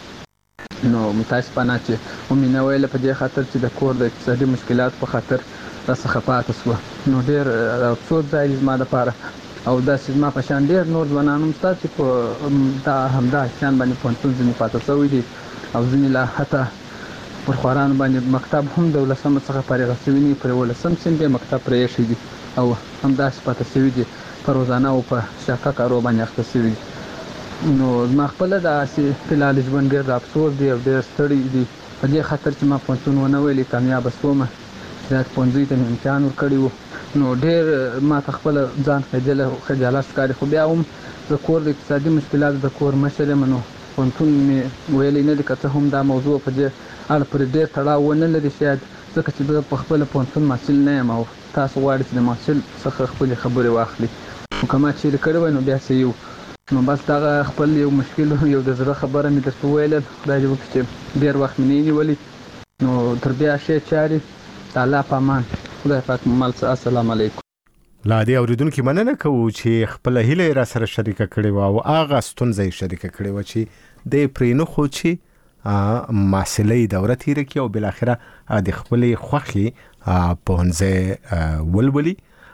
ورکړي نو متاسفانه چې ومنه ویل په دې خاطر چې د کور د اقتصادي مشکلات په خاطر راڅخه پاتې شوه. نو ډېر افسوس ځای زما دپاره او داسې زما په شان ډېر نور ځوانان هم شته چې په دا همدا شیان باندې پوهنتون ځینې پاتې شوي دي او ځینې لا حتی پر خوارانو باندې مکتب هم د ولسمه څخه فارغه شوي نه دي، پر یولسم صنف یې مکتب پرې ایښی دي او همداسې پاتې شوي دي، په روزانه او په شاقه کارو باندې اخته شوي دي. نو زما خپله داسې فلحال ژوند ډېر د افسوس دی او ډېر ستړی دي په دې خاطر چې ما پوهنتون ونه ویلې کامیابه شومه، دا پوهنځي ته مې امتحان ورکړی و. نو ډېر ما ته خپله ځان خجالت ښکاري، خو بیا هم زه کور د اقتصادي مشکلاتو د کور مشر یم. نو پوهنتون مې ویلی نه دي که څه هم دا موضوع په دې اړه پورې ډېر تړاو ونه لري شاید ځکه چې زه په خپله پوهنتون محصل نه یم او تاسو غواړئ چې د محصل څخه خپلې خبرې واخلي. نو که ما چیرې کړی وای نو بیا څه یو. نو بس دغه خپل یو مشکل یو د زړه خبره مې درته وویله، خدای دې وکړي چې ډېر وخت مې نه نیولي. نو تر بیا ښې چارې د الله په امان، خدای پاک مل څه. السلام علیکم. لا دې اوریدونکو مننه کوو چې خپل هیله را سره شریکه کړې و او هغه ستونزې شریکه کړې و چې د پرینو خو چې محصلې دوره تیر کی او بل اخره د خپل خوخي پونځه ولولي.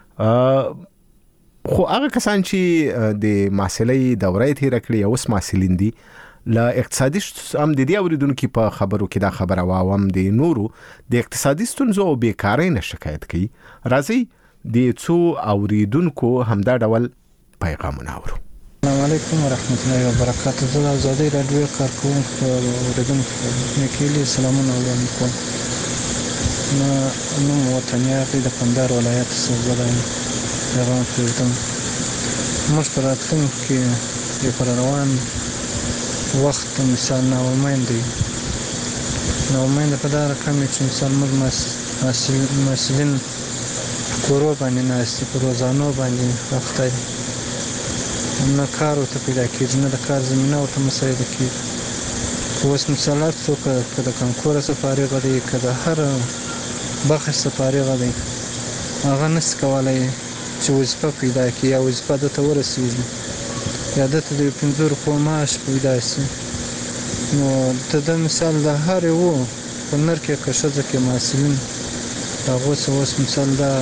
خو هغه کسان چې د محصلې دوره تیر کړې او اوس محصلین دي لا اقتصادي هم د دې اوریدونکو په خبرو کې دا خبره واوم د نورو د اقتصادي ستونزو او بیکارۍ نه شکایت کوي. راځي د څو اوریدونکو همدا ډول پیغامونه اورو. السلام علیکم ورحمت الله وبرکاته. زه آزادۍ راډیو کارکونکو اوریدونکو میکیلی سلامونه وړاندې کوم. نو نوم وطنیار دی د کندهار ولایت څخه یم. پیغام پرېږدم. موږ په راتلونکي کې د پر روان وخت مثال ناامید دی. ناامید په دا رقم چې مثال موږ محصلین کورو باندې ناست په روزانو باندې وخت دی، نه کار ورته پیدا کېږي، نه د کار زمینه ورته مساعده کېږي. اوس مثالات څوک که د کانکور څخه فارغه دی که د هر بخش څخه فارغه دی هغه نشي کولی چې وظیفه پیدا کړي یا وظیفه دته ورسېږي یا دته د پنځه روپو معاش پیدا شي. نو ته د مثال د هر یو په نر کې که ښځه کې محصلین هغو څه اوس مثال دا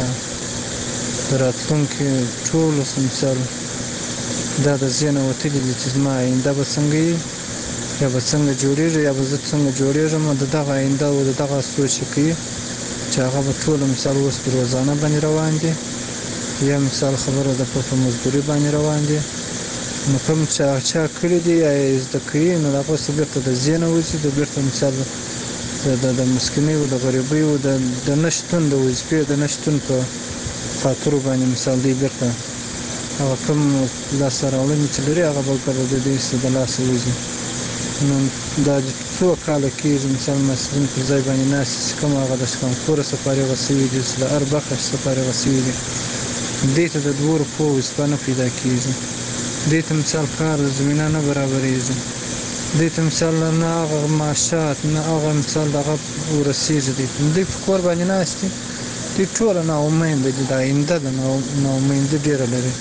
د راتلونکي ټولو مثال دا د ذهنه وتلي دي چې زما آینده به څنګه وي یا به څنګه جوړېږي یا به زه څنګه جوړېږم. د دغه آینده او د دغه سوچ یې کوي چې هغه به ټوله مثال اوس په روزانه باندې روان دي یا مثال خبره ده په مزدوري باندې روان دي. نو کوم چې هغه چا کړي دي یا یې زده کوي نو د هغو څه بېرته د ذهنه وځي، د بېرته مثال د مسکینۍ او د غریبۍ او د نه شتون د وظیفې د نه شتون په خاطرو باندې مثال دی بېرته هغه کوم لاسته راوړنې چې لري هغه به د دوی څخه د لاسه وځي. نو دا څو کاله کېږي مثال محصلین پر ځای باندې ناست چې کوم هغه د کانکور څخه فارغه شوي دي چې د هر بخش څخه فارغه شوي دي دې ته د دوو روپو وظیفه نه پیدا کېږي، دې ته مثال کار زمینه نه برابرېږي، دې ته مثال نه هغه معاشات نه هغه مثال دغه ورسېږي. دوی په کور باندې ناست دي، دوی ټوله ناامیده دي، د آینده د ناامیدي ډېره لري.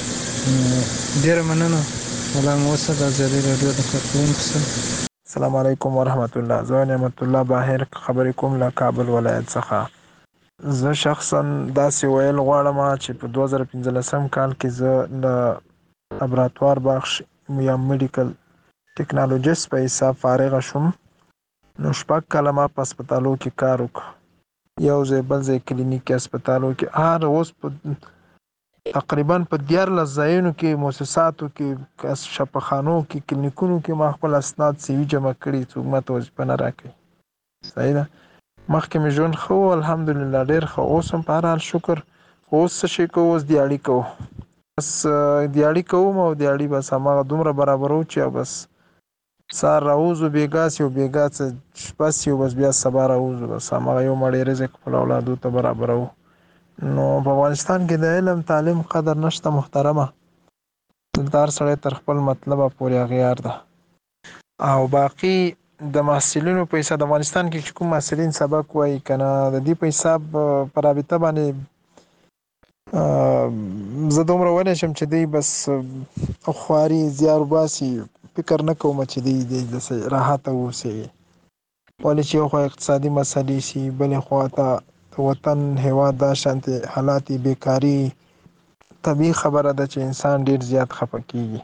ډېره مننه. غلام اوسه د آزادۍ راډیو د کارکوونکو سره. السلام علیکم ورحمت الله. زه نعمت الله باهر خبرې کوم له کابل ولایت څخه. زه شخصا داسې ویل غواړم چې په دوه زره پنځلسم کال کې زه له لابراتوار بخش یا میډیکل ټیکنالوژیست په حساب فارغه شوم. نو شپږ کاله ما په هسپتالو کې کار وکړ، یو ځای بل ځای کلینیکي هسپتالو کې، هر اوس په تقریبا په دیارلس ځایونو کې مؤسساتو کې شفاخانو کې کلینیکونو کې ما خپل اسناد سی وي جمع کړي، څوک ماته وظیفه نه راکوي. صحیح ده. مخکې مې ژوند ښه و الحمدلله ډېر ښه، اوس هم په هر حال شکر. خو اوس څه شی کوو؟ اوس دیاړي کوو، بس دیاړي کوم او دیاړي بس هماغه دومره برابرو چې بس سهار راوځو بېګا سي او بېګا څه شپه سي او بس بیا سبا راوځو، بس هماغه یو مړی رزق خپل اولادو ته برابرو. نو په افغانستان کې د علم تعلیم قدر نشته محترمه، دلته هر سړی تر خپل مطلبه پورې اغیار ده. او باقي د محصلینو په حساب د افغانستان کې چې کوم محصلین سبق وایي که نه د دې په حساب په رابطه باندې زه دومره ویلی شم چې دوی بس خواري زیار وباسي، فکر نه کوم چې دوی داسې راحته واوسي، ولې چې یو خوا اقتصادي مسلې شي بلې خوا ته د وطن هیواد دا شانتي حالات بیکاری طبیعي خبره ده چې انسان ډیر زیات خفه کیږي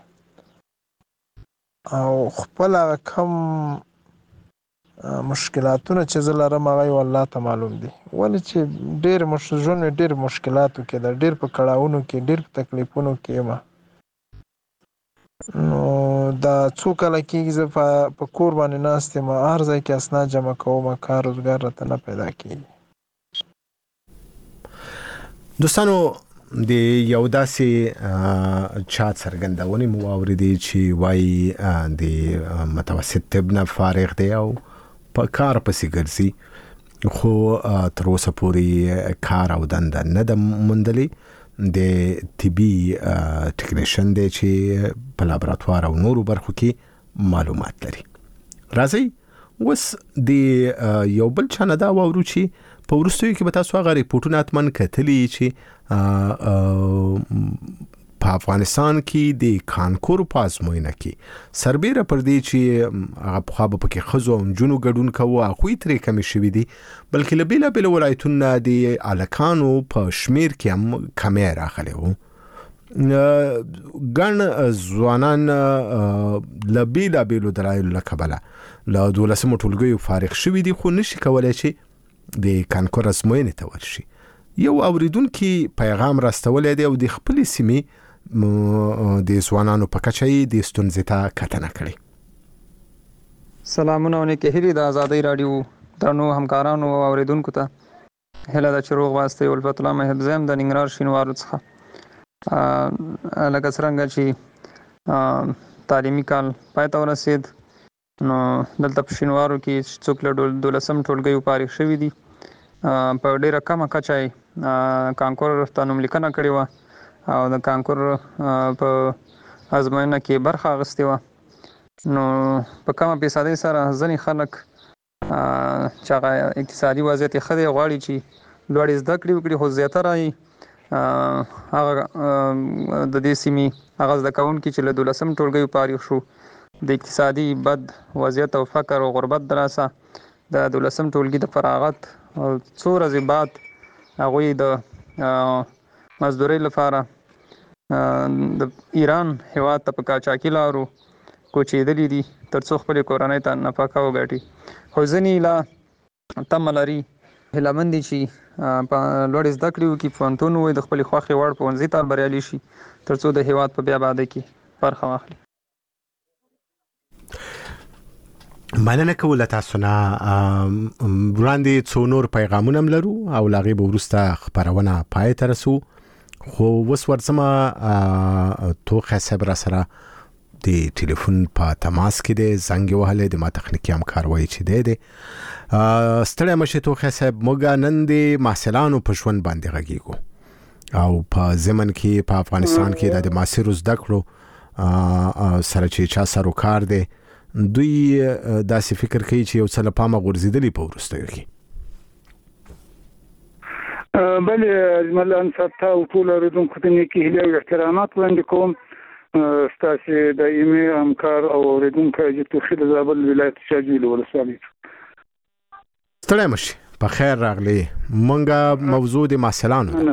او خپل هغه کم مشکلاتونه چې زه لرم هغه یې والله ته معلوم دي ولې چې ډېر مش ژوند مې ډېر مشکلاتو کې ده ډېر په کړاوونو کې ډېر په تکلیفونو کې یم نو دا څو کله کېږي زه په کور باندې ناست یم هر ځای کې اسناد جمع کوم کار روزګار راته نه پیدا کېږي دوستانو د یو داسې چا څرګندونې مو واورېدې چې وایي د متوسط طب نه فارغ دی او په کار پسې ګرځي خو تر اوسه پورې کار او دنده نه ده موندلې د طبي ټیکنیشن دی چې په لابراتوار او نورو برخو کې معلومات لري راځي اوس د یو بل چا نه دا واورو چې په وروستیو کې به تاسو هغه ریپورټونه حتماً کتلي چې په افغانستان کې د کانکور په ازموینه کې سربیره پر دې چې هغه پخوا به پکې ښځو او نجونو ګډون کوو هغوی ترې کمې شوي دي بلکې له بېلابېلو ولایتونو د هلکانو په شمېر کې هم کمی راغلی و ګڼ ځوانان له بېلابېلو دلایلو له کبله له دولسمو ټولګیو فارغ شوي دي خو نشي کولی چې د کانکور ازموینې ته ورشي یو اوریدونکي پیغام راستولی دی او د خپلې سیمې د ځوانانو په کچه یې د ستونزې ته کتنه کړې سلامونه او نیکې هیلې د ازادۍ راډیو درنو همکارانو او اوریدونکو ته هیله ده چې روغ واسطه الفت الله محب زم د ننګرهار شینوارو څخه لکه څرنګه چې تعلیمي کال پای ته ورسېد نو دلته په شینوارو کې څوک له دولسم ټولګیو فارغ شوي دي په ډېره کمه کچه یې کانکور ته نوملیکنه کړې وه او د کانکور په ازموینه کې برخه اخیستې وه نو په کمه فیصدۍ سره ځینې خلک چې هغه اقتصادي وضعیت یې ښه دی غواړي چې لوړې زده کړې وکړي خو زیاتره یې هغه د دې سیمې هغه زده کوونکي چې له دولسم ټولګیو فارغ شو د اقتصادي بد وضعیت او فقر او غربت د لاسه د دولسم ټولګي د فراغت او څو ورځې بعد هغوی د مزدورۍ لپاره د ایران هیواد ته په قاچاقي لارو کوچېدلي دي تر څو خپلې کورنۍ ته نفقه وګټي خو ځینې لا تمه لري هیلهمند دي چې په لوړې زده کړې وکړي پوهنتون ووایي د خپلې خوښې وړ پوهنځي ته بریالي شي تر څو د هیواد په بیا آبادۍ کې برخه واخلي مننه کوو له تاسو نه وړاندې څو نور پیغامونه هم لرو او له هغې به وروسته خپرونه پای ته رسو خو اوس ورځمه توخی صاحب را سره د ټلیفون په تماس کې دی زنګ یې وهلی د ما تخنیکي همکار وایي چې دی دی ستړی مه شئ توخی صاحب موږ نن د محصلانو په ژوند باندې غږیږو او په ضمن کې په افغانستان کې د معاصرو زده کړو سره چې چا سر و کار دی دوی داسې فکر کوي چې یو څه له پامه غورځېدلي په وروستیو کې بلې اجمل انصاف ته او ټولو اورېدونکو ته نیکې هیلې او احترامات وړاندې کوم ستاسې دایمي همکار او اورېدونکی حاجي توخي د زابل ولایت شاجویل ولسوالۍ ستړی مه شي په خیر راغلی مونږ موضوع د محصلانو ده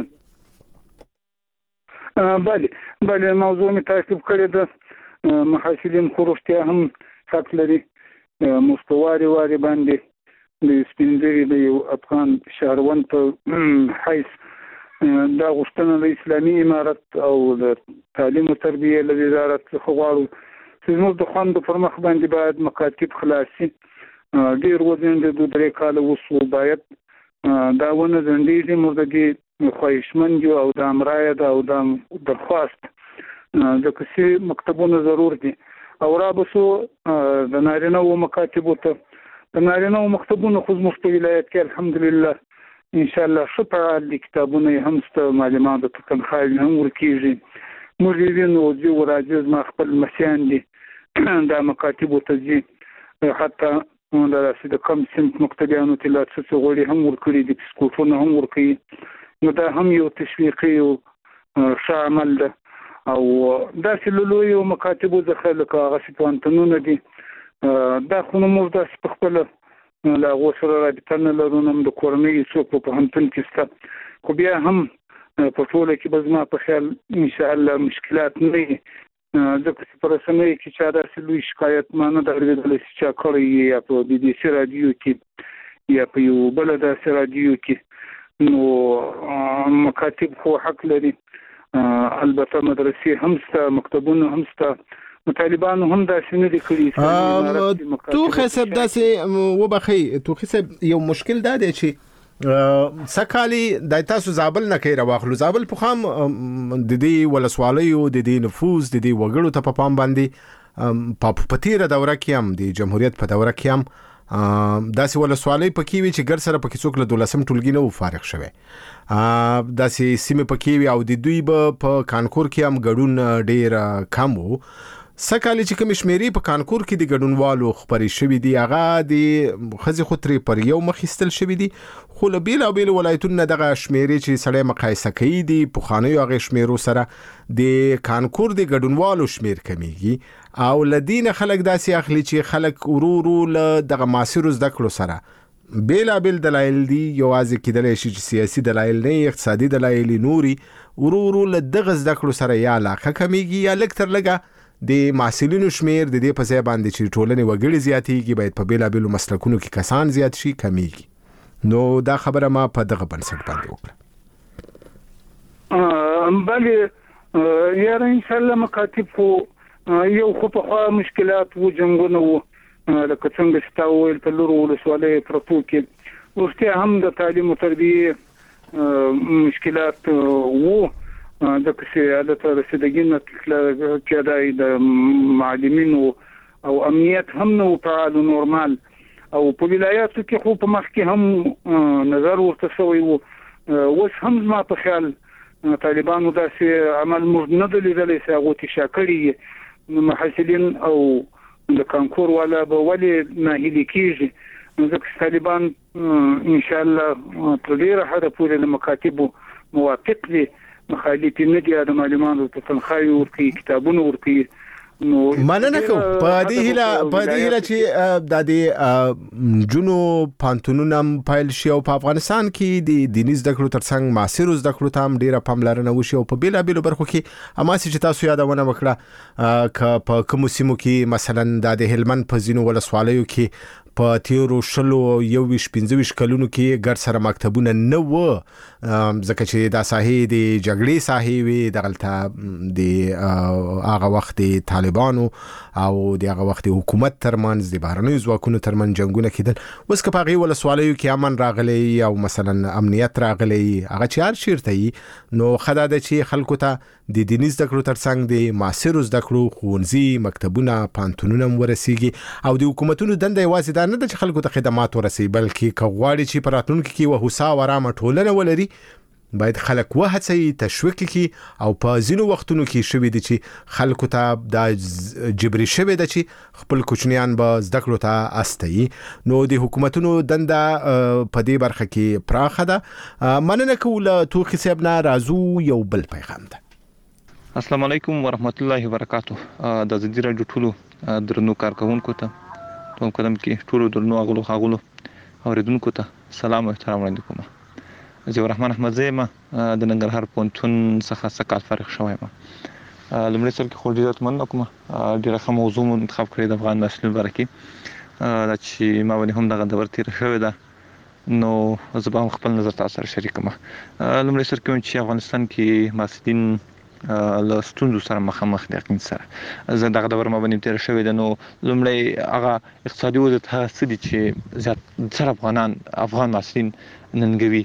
بلې بلې موضوع مې تعقیب کړې ده محصلین خو رښتیا هم حق لري موږ په وارې وارې باندې د سپین ږیري د یو افغان شهروند په حیث دا غوښتنه د اسلامي امارت او د تعلیم او تربیې له وزارت څخه غواړو چې زموږ د خوندو پر مخ باندې باید مکاتب خلاص شي ډېر وځنډېدو د درې کاله وشو باید دا ونه ځنډېږي موږ د دې خواهشمند یو او دا امرایه ده او دا درخواست ځکه چې مکتبونه ضرور دي او را به شو د نارینه‌وو مکاتبو ته د نارینه‌وو مکتبونه خو زموږ په ولایت کې الحمدلله انشاءالله ښه فعال دي کتابونه یې هم شته معلمانو ته تنخواوې هم ورکېږي موږ یې وینو ځي وراځي زما خپل لمسیان دي دا مکاتبو ته ځي حتی داسې د کم صنف مکتبیانو ته لا څه څه غوړي هم ورکړي دي بسکوټونه هم ورکوي نو دا هم یو تشویقي او ښه عمل ده او داسې له لویو مکاتبو څخه لکه هغسې پوهنتونونه دي دا خو نو موږ داسې په خپله لا غو سره رابطه نه لرو نو د کورنۍ څوک په هنتون کې ستا خو بیا هم په ټوله کې به زما په خیال ان شاء الله مشکلات نه وي ځکه چې په رسنیو کې چا داسې لوی شکایت ما نه دی اورېدلی چې چا کړی یا په بي بي سي رادیو کې یا په یو بله داسې رادیو کې نو مکاتب خو حق لري البته مدرسې هم شته مکتبونه هم شته طالبان هم داسې نه دي کړي توخه صاحب داسې وبخي توخه صاحب یو مشکل دا دی چې سکالي د تاسو زابل نه کوي راوخلو زابل په خام د دې ولسوالیو د دې نفوذ د دې وګړو ته په پام باندې په پتیره دوره کې هم د جمهوریت په دوره کې هم داسې ولسوالۍ پکې وي چې ګر سره پکې څوک له دولسم ټولګي نه فارغ شوی داسې سیمه پکې وي او د دوی په کانکور کې هم ګډون ډیر کم وو سکالي چې کوم شمیري په کانکور کې د ګډونوالو خبرې شوې دي هغه د خزي خطرې پر یو مخستل شوې دي خو له بیل او بیل ولایتونو دغه شمیري چې سړی مقایسه کوي دي په خانه یو غي شمیرو سره د کانکور د ګډونوالو شمیر کمیږي او لدین خلک داسې اخلي چې خلک ورورو له دغه معاصر زده کړو سره بیل بیل دلایل دي یوازې کېدلی شي چې سیاسي دلایل نه اقتصادي دلایل نوري ورورو له دغه زده کړو سره یا علاقه کمیږي یا لږ تر لږه د محصلینو شمیر د دې په ځای باندې چې ټولنې وګړي زیاتېږي باید په بیلابېلو مسلکونو کې کسان زیات شي کمیږي نو دا خبره ما په دغه بنسټ باندې وکړه بلې یاره ان شاء الله مکاتب خو یو خو په خوا مشکلات و جنګونه و لکه څنګه چې تا وویل په لورو ولسوالۍ پرتو کې وروسته هم د تعلیم او تربیې مشکلات وو د کسیادت رسیدګي نه کېدای د معلمینو او امنیت هم نو فعال نورمال او په ولایاتو کې خو په مخ کې هم نظر ورته شوی وو اوس هم ما په خیال طالبانو داسې عمل موږ نه د لیدلی چې هغه ته شاکړي محصلین او د کانکور والا به ولې ناهیلي کیږي ځکه طالبان ان شاء الله تر ډیره حده پورې د مکاتبو موافق دي مخالفین نه دي د معلوماتو په تنخواه ورکي کتابونه ورکي نو مننه کوم په دې هله په دې هله چې د دې جنو پانتونونو پایل شي او په افغانستان کې د دیني زده کړو ترڅنګ معاصر زده کړو ته هم ډیره پاملرنه وشي او په بیلابېلو برخو کې اما چې تاسو یادونه وکړه ک په کوم سیمو کې مثلا د هلمند په ځینو ولسوالیو کې په تیرو شلو یو ویش پنځه ویش کلونو کې ګر سره مکتبونه نه و ځکه چې دا ساحې د جګړې ساحې وي دغلته د هغه وخت د طالبانو او د هغه وخت حکومت ترمنځ د بهرنیو ځواکونو ترمنځ جنگونه کېدل اوس که په هغې ولسوالیو کې امن راغلی او مثلا امنیت راغلی هغه چې هر چیرته وي نو ښه دا ده چې خلکو ته د دیني زده کړو ترڅنګ د معاصرو زده کړو ښوونځي مکتبونه پانتونونه هم ورسیږي او د حکومتونو دنده یوازې دا نه ده چې خلکو ته خدمات ورسوي بلکې که غواړي چې په راتلونکي کې یوه هوسا او ارامه ټولنه ولري باید خلک وهڅوي تشویق کړي او په ځینو وختونو کې شوي دي چې خلکو ته دا جبري شوی ده چې خپل کوچنیان به زده کړو ته استوي نو د حکومتونو دنده په دې برخه کې پراخه ده مننه کوو له توخي صاحب نه راځو یو بل پیغام ده السلام علیکم ورحمت الله وبرکاته د ازادي راډیو ټولو درنو کارکونکو ته ته قدم کې ټولو درنو غلو خاغلو اوریدونکو ته سلام او احترام وړاندې کوم زه رحمان احمد زېما د ننګرهار پونتون څخه سکال فارغ شوم لمړی سر کې خو ډیرت من کوم ډیره ښه موضوع انتخاب کړی د افغان مسلمان برکې چې ما ونی هم دغه دور تیر شوی ده نو زه به خپل نظر تاسو سره شریکم لمړی سر کې چې افغانستان کې مسلمان له ستونزو سره مخامخ دي یقین سره زه دغه دور ما باندې تیر شوی ده نو لمړی هغه اقتصادي وضعیت هڅه دي چې زیات سره افغانان افغان مسلمان ننګوي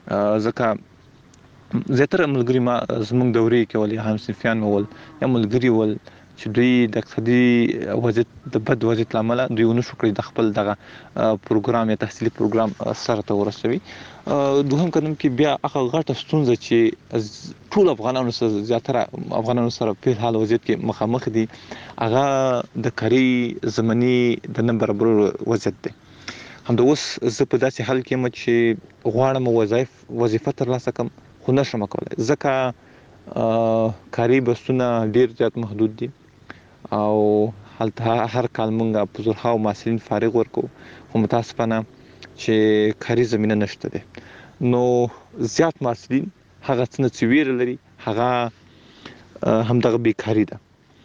ځکه زیاتره ملګری ما زموږ دورې کې ولې هم صنفیان ول یا ملګری ول چې دوی د اقتصادي وضعیت د بد وضعیت لامل دوی ونه شو کړی د خپل دغه پروګرام یا تحصیلي پروګرام سره ته ورسوي دوهم قدم کې بیا هغه غټه ستونزه چې ټول افغانانو سره زیاتره افغانانو سره په حال وضعیت کې مخامخ دي هغه د کاري زمینی د نه برابرولو وضعیت دی همدا اوس زه په داسې حال کې یم چې غواړم وظایف وظیفه ترلاسه کړم خو نشم کولی ځکه کاري بسونه ډېر زیات محدود دي او هلته هر کال مونږ په زرهاو محصلین فارغ ورکو خو خو متاسفانه چې کاري زمينه نشته ده. نو زیات محصلین هغه څنګه چې ویره لري هغه همدغه بیکاری ده.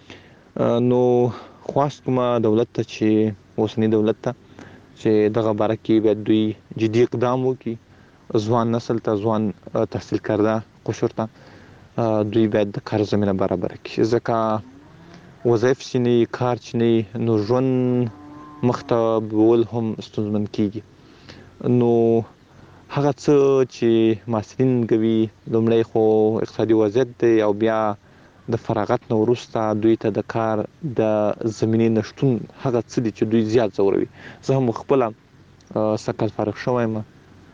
نو خواست کوم دولت ته چې اوسنی دولت ته چې دغه باره کې به دوی جدي اقدام وکړي، ځوان نسل ته، ځوان تحصیل کرده قشر ته دوی باید د کار زمینه برابر کړي، ځکه وظایف چې نه کار چې نه نو ژوند مخته بول هم ستونزمن کیږي. نو هغه څه چې محصلین کوي لومړی خو اقتصادي وضعیت دی او بیا د فراغت نه وروسته دوی ته د کار د زمینې نشتون هغه څه دي چې دوی زیات ځوروي. زه هم خپله سږ فارغ شوی یم،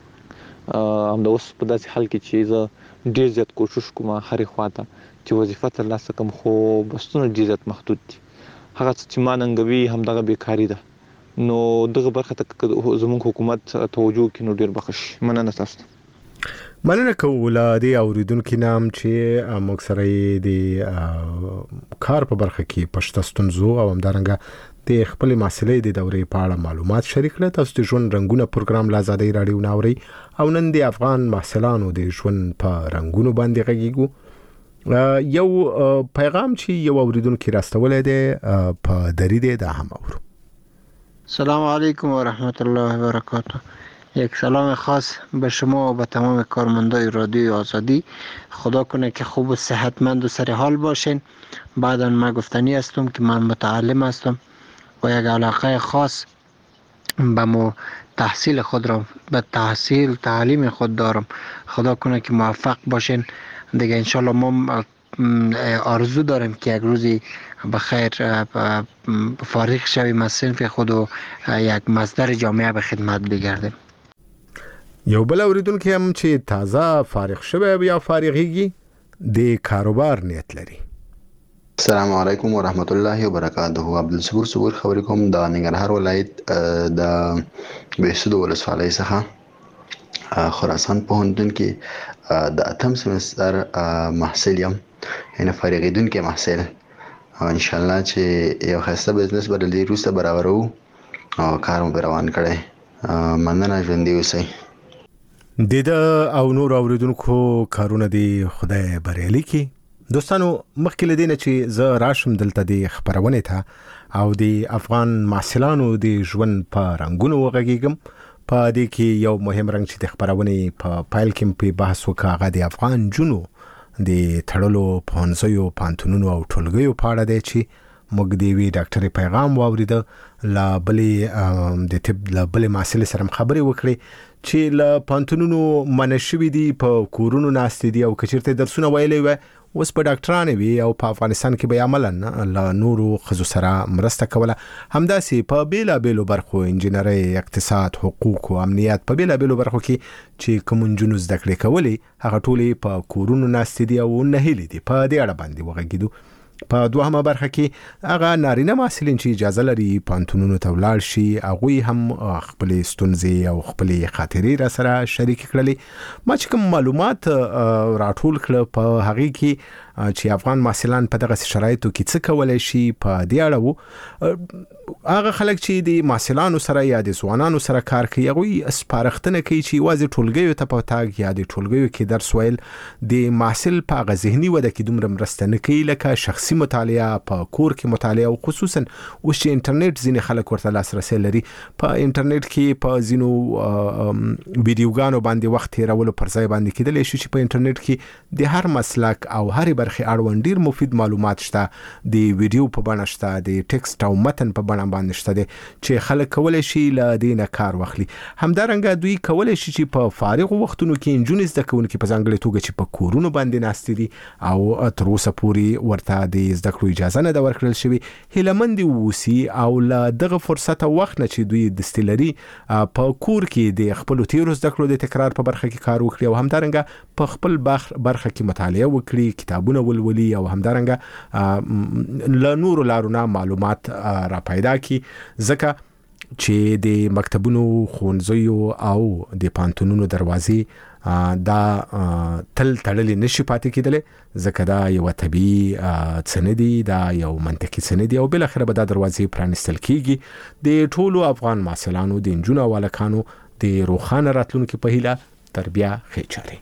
همدا اوس په داسې حال کې چې زه ډېر زیات کوشش کوم هرې خوا ته چې وظیفه ترلاسه کړم، خو بستونه ډېر زیات محدود دي. هغه څه چې ما ننګوي همدغه بیکاري ده. نو دغه برخه ته زموږ حکومت توجه وکړي نو ډېر به ښه شي. مننه تاسو ته. مننه کوو له دې اورېدونکي نه هم چې موږ سره یې د کار په برخه کې په شته ستونزو او همدارنګه د خپلې محصلې د دورې په اړه معلومات شریک کړل. تاسو د ژوند رنګونه پروګرام له ازادۍ راډیو نه اورئ او نن د افغان محصلانو د ژوند په رنګونو باندې غږیږو. یو پیغام چې یو اوریدونکو راستولی دی په دری دی دا هم اورو. سلام علیکم و رحمت الله و برکاته. یک سلام خاص به شما و به تمام کارمندای رادیو آزادی. خدا کنه که خوب و صحتمند و سر حال باشین. بعدا من گفتنی هستم که من متعلم هستم و یک علاقه خاص به مو تحصیل خود را به تحصیل تعلیم خود دارم. خدا کنه که موفق باشین دیگه. انشالله ما آرزو داریم که یک روزی بخیر فارغ شویم از صنف خود و یک مصدر جامعه به خدمت بگردیم. یو بل اوریدونکو هم چې تازه فارغ شوی یا فارغیږي د کاروبار نیت لري. السلام علیکم و رحمت الله و برکاته. عبدالصبور صبور خبرې کوم د ننګرهار ولایت د بهسود ولسوالۍ څخه خراسان پوهنتون کې د اتم سمستر محصل یم، یعنی فارغیدونکی محصل. ان شاء الله چې یو خاصه بزنس به د روسته برابرو او کارم به روان کړي. مننه، ژوندي اوسئ. د د او نور اوریدونکو کارونه دی خدای بریالي کړي. دوستانو مخکې لدی نه چې زه راشم دلته د خبرونه ته او د افغان محصلانو د ژوند په رنگونو وغږیږم، په دې کې یو مهم رنګ چې د خبرونه په پایل کې په بحث وکړه د افغان جنو د تړلو پونځیو پانتونونو او ټولګیو په اړه دی چې موږ دی وی ډاکټر پیغام واوریده لا بلې د طب لا بلې محصل سره خبرې وکړي چې لا پانتونونو منشوي دي په کورونو ناست دي او کچرته درسونه ویلې و اوس په ډاکټرانه وی او په افغانستان کې به عملاً لا نورو خزو سره مرسته کوله. همداسې په بیلا بیلو برخو انجینری، اقتصاد، حقوق او امنیت په بیلا بیلو برخو کې چې کوم جنو زده کړې کولې هغه ټولې په کورونو ناست دي او نه هلي دي. په دې اړه باندې وغږیدو. په دوهمه برخه کې هغه نارینه محصلین چې اجازه لري پانتونونو ته ولاړ شي هغه هم خپل ستونزې او خپل خاطرې را سره شریک کړلې. ما چې کوم معلومات راټول کړ په هغه کې چې افغان محصلان په دغه شرایطو کې څه کولای شي په دې اړه وو. هغه خلک چې د محصلانو سره یا د ځوانانو سره کار کوي هغه سپارښتنه کوي چې واځي ټولګیو ته پاتاګ یا د ټولګیو کې درس ویل د محصل په غذهني وده کې دومره مرسته نه کوي لکه شخصي مطالعه په کور کې مطالعه او خصوصا اوس چې انټرنیټ ځینې خلک ورته لاسرسي لري. په انټرنیټ کې په ځینو ویډیوګانو باندې وخت تیرولو پر ځای باندې کېدلی شي چې په انټرنیټ کې د هر مسلک او هر برخې اړوند ډیر مفید معلومات شته. د ویډیو په بڼه شته، د ټیکسټ او متن په بڼه باندې شته دي چې خلک کولای شي له دې نه کار واخلي. همدارنګه دوی کولای شي چې په فارغ وختونو کې انجونې زده کوونکي په ځانګړې توګه چې په کورونو باندې ناست دي او تر اوسه پورې ورته د زده کړو اجازه نه ده ورکړل شوې هیلهمند اوسي او له دغه فرصت او وخت نه چې دوی دستلري په کور کې د خپل تیرو زده کړو د تکرار په برخه کې کار وکړي او همدارنګه په خپل برخه کې مطالعه وکړي، کتابونه ولولي او همدارنګه له نورو لارونه معلومات را پیدا کی. ځکه چې د مکتبونو، ښوونځیو او د پانتونونو دروازې دا تل تړلې نشي پاتې کېدلې ځکه دا یو طبيعي سندي دا یو منطقي سندي او بل اخر به دا دروازې پرانستل کیږي د ټولو افغان محصلانو د انجونو او الکانو د روخانه راتلونکو په هیله تربیه خېچاري.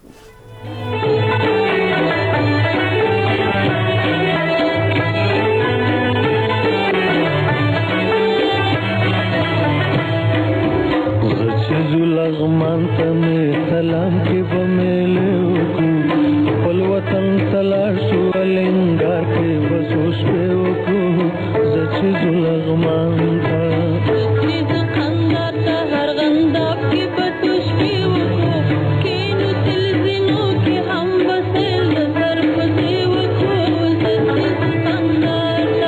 لغمان ته مې سلام کې به میلې وکړو خپل وطن ته لاړ شو الینګار کې به سوچ پې وکړو زه چې ځو لغمان ته چې زه قندار ته ارغنداب کې به سوچ پې وکړو کینو تلزینو کې هم به سیل د سر پسې وکړو زه چې ځو قندار ته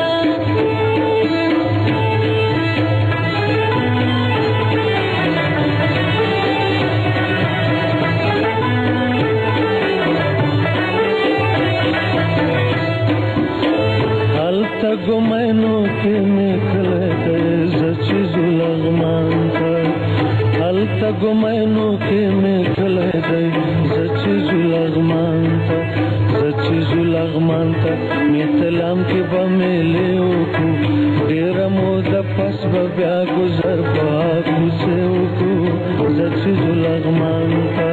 ګمینو کې مې کله د زچې ځو لغمان ته هلته ګمینو کې مې کله د زچې ځو لغمان ته زچې ځو لغمان ته مې سلام کې به میلې وکړو ډېره موده پس به بیا ګذر په کوڅې وکړو زچې ځو لغمان ته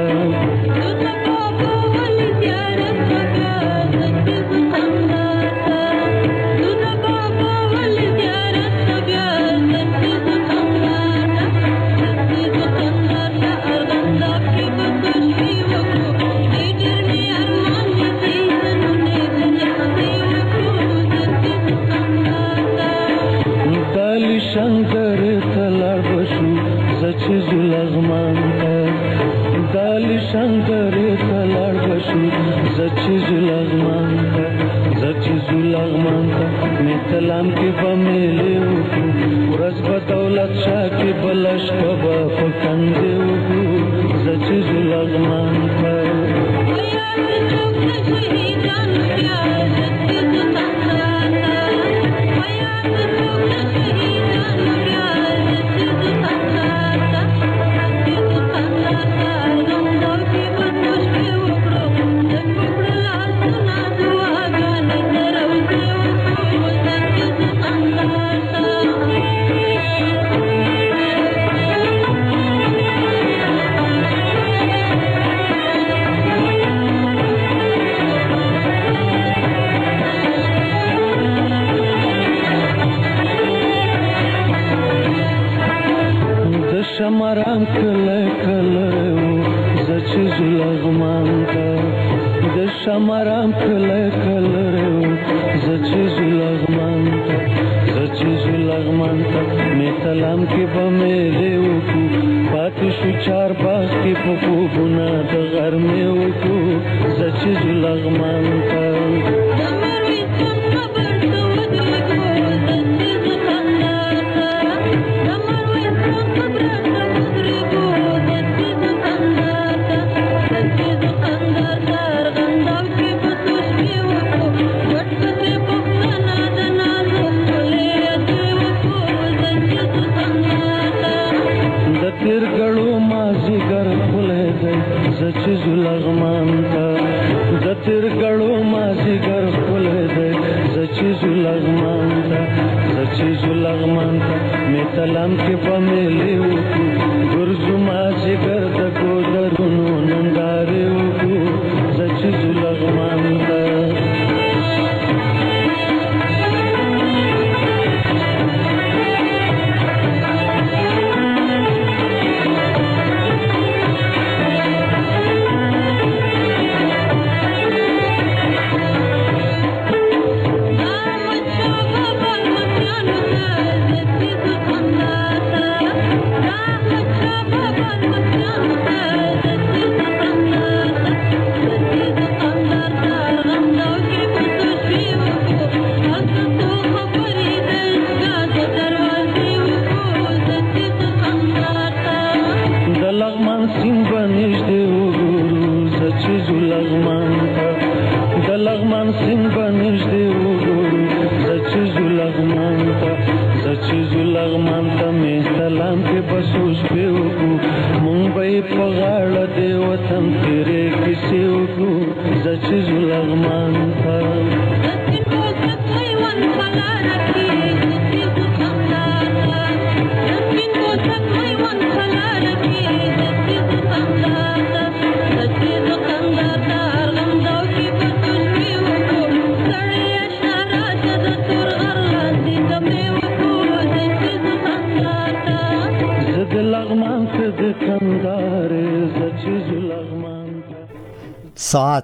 شنکر تلار بشو زچې ځو لغمان ته دال شنکر تلار بشو زچې ځو لغمان ته زچې ځو لغمان ته مې سلام کې به میلې وکړو ورځ به دولت شاه کې به لشکه به په کندې وکړو زچې ځو لغمان ته شماران کله کله زچې ځو لغمان ته د شماران کله کله زچې ځو لغمان ته زچې ځو لغمان ته مې سلام کې به میلې وکړو پاتې شو چار باغ کې په خوبونه د غرمې وکړو زچې ځو لغمان ته زچې ځو لغمان ته د تیرګړو مازیګر ښکلی دی زچې ځو لغمان ته زچې ځو لغمان ته مې سلام کې به میلې وکړو ګرځو مازیګر د ګودرونو نندارې وکړو زچې ځو لغمان ته لغمان ته مې سلام کې بسوس په وکړو مونږ به په غاړه د وطن تیرې کیسې وکړو زه چې ځو لغمان ته ساعت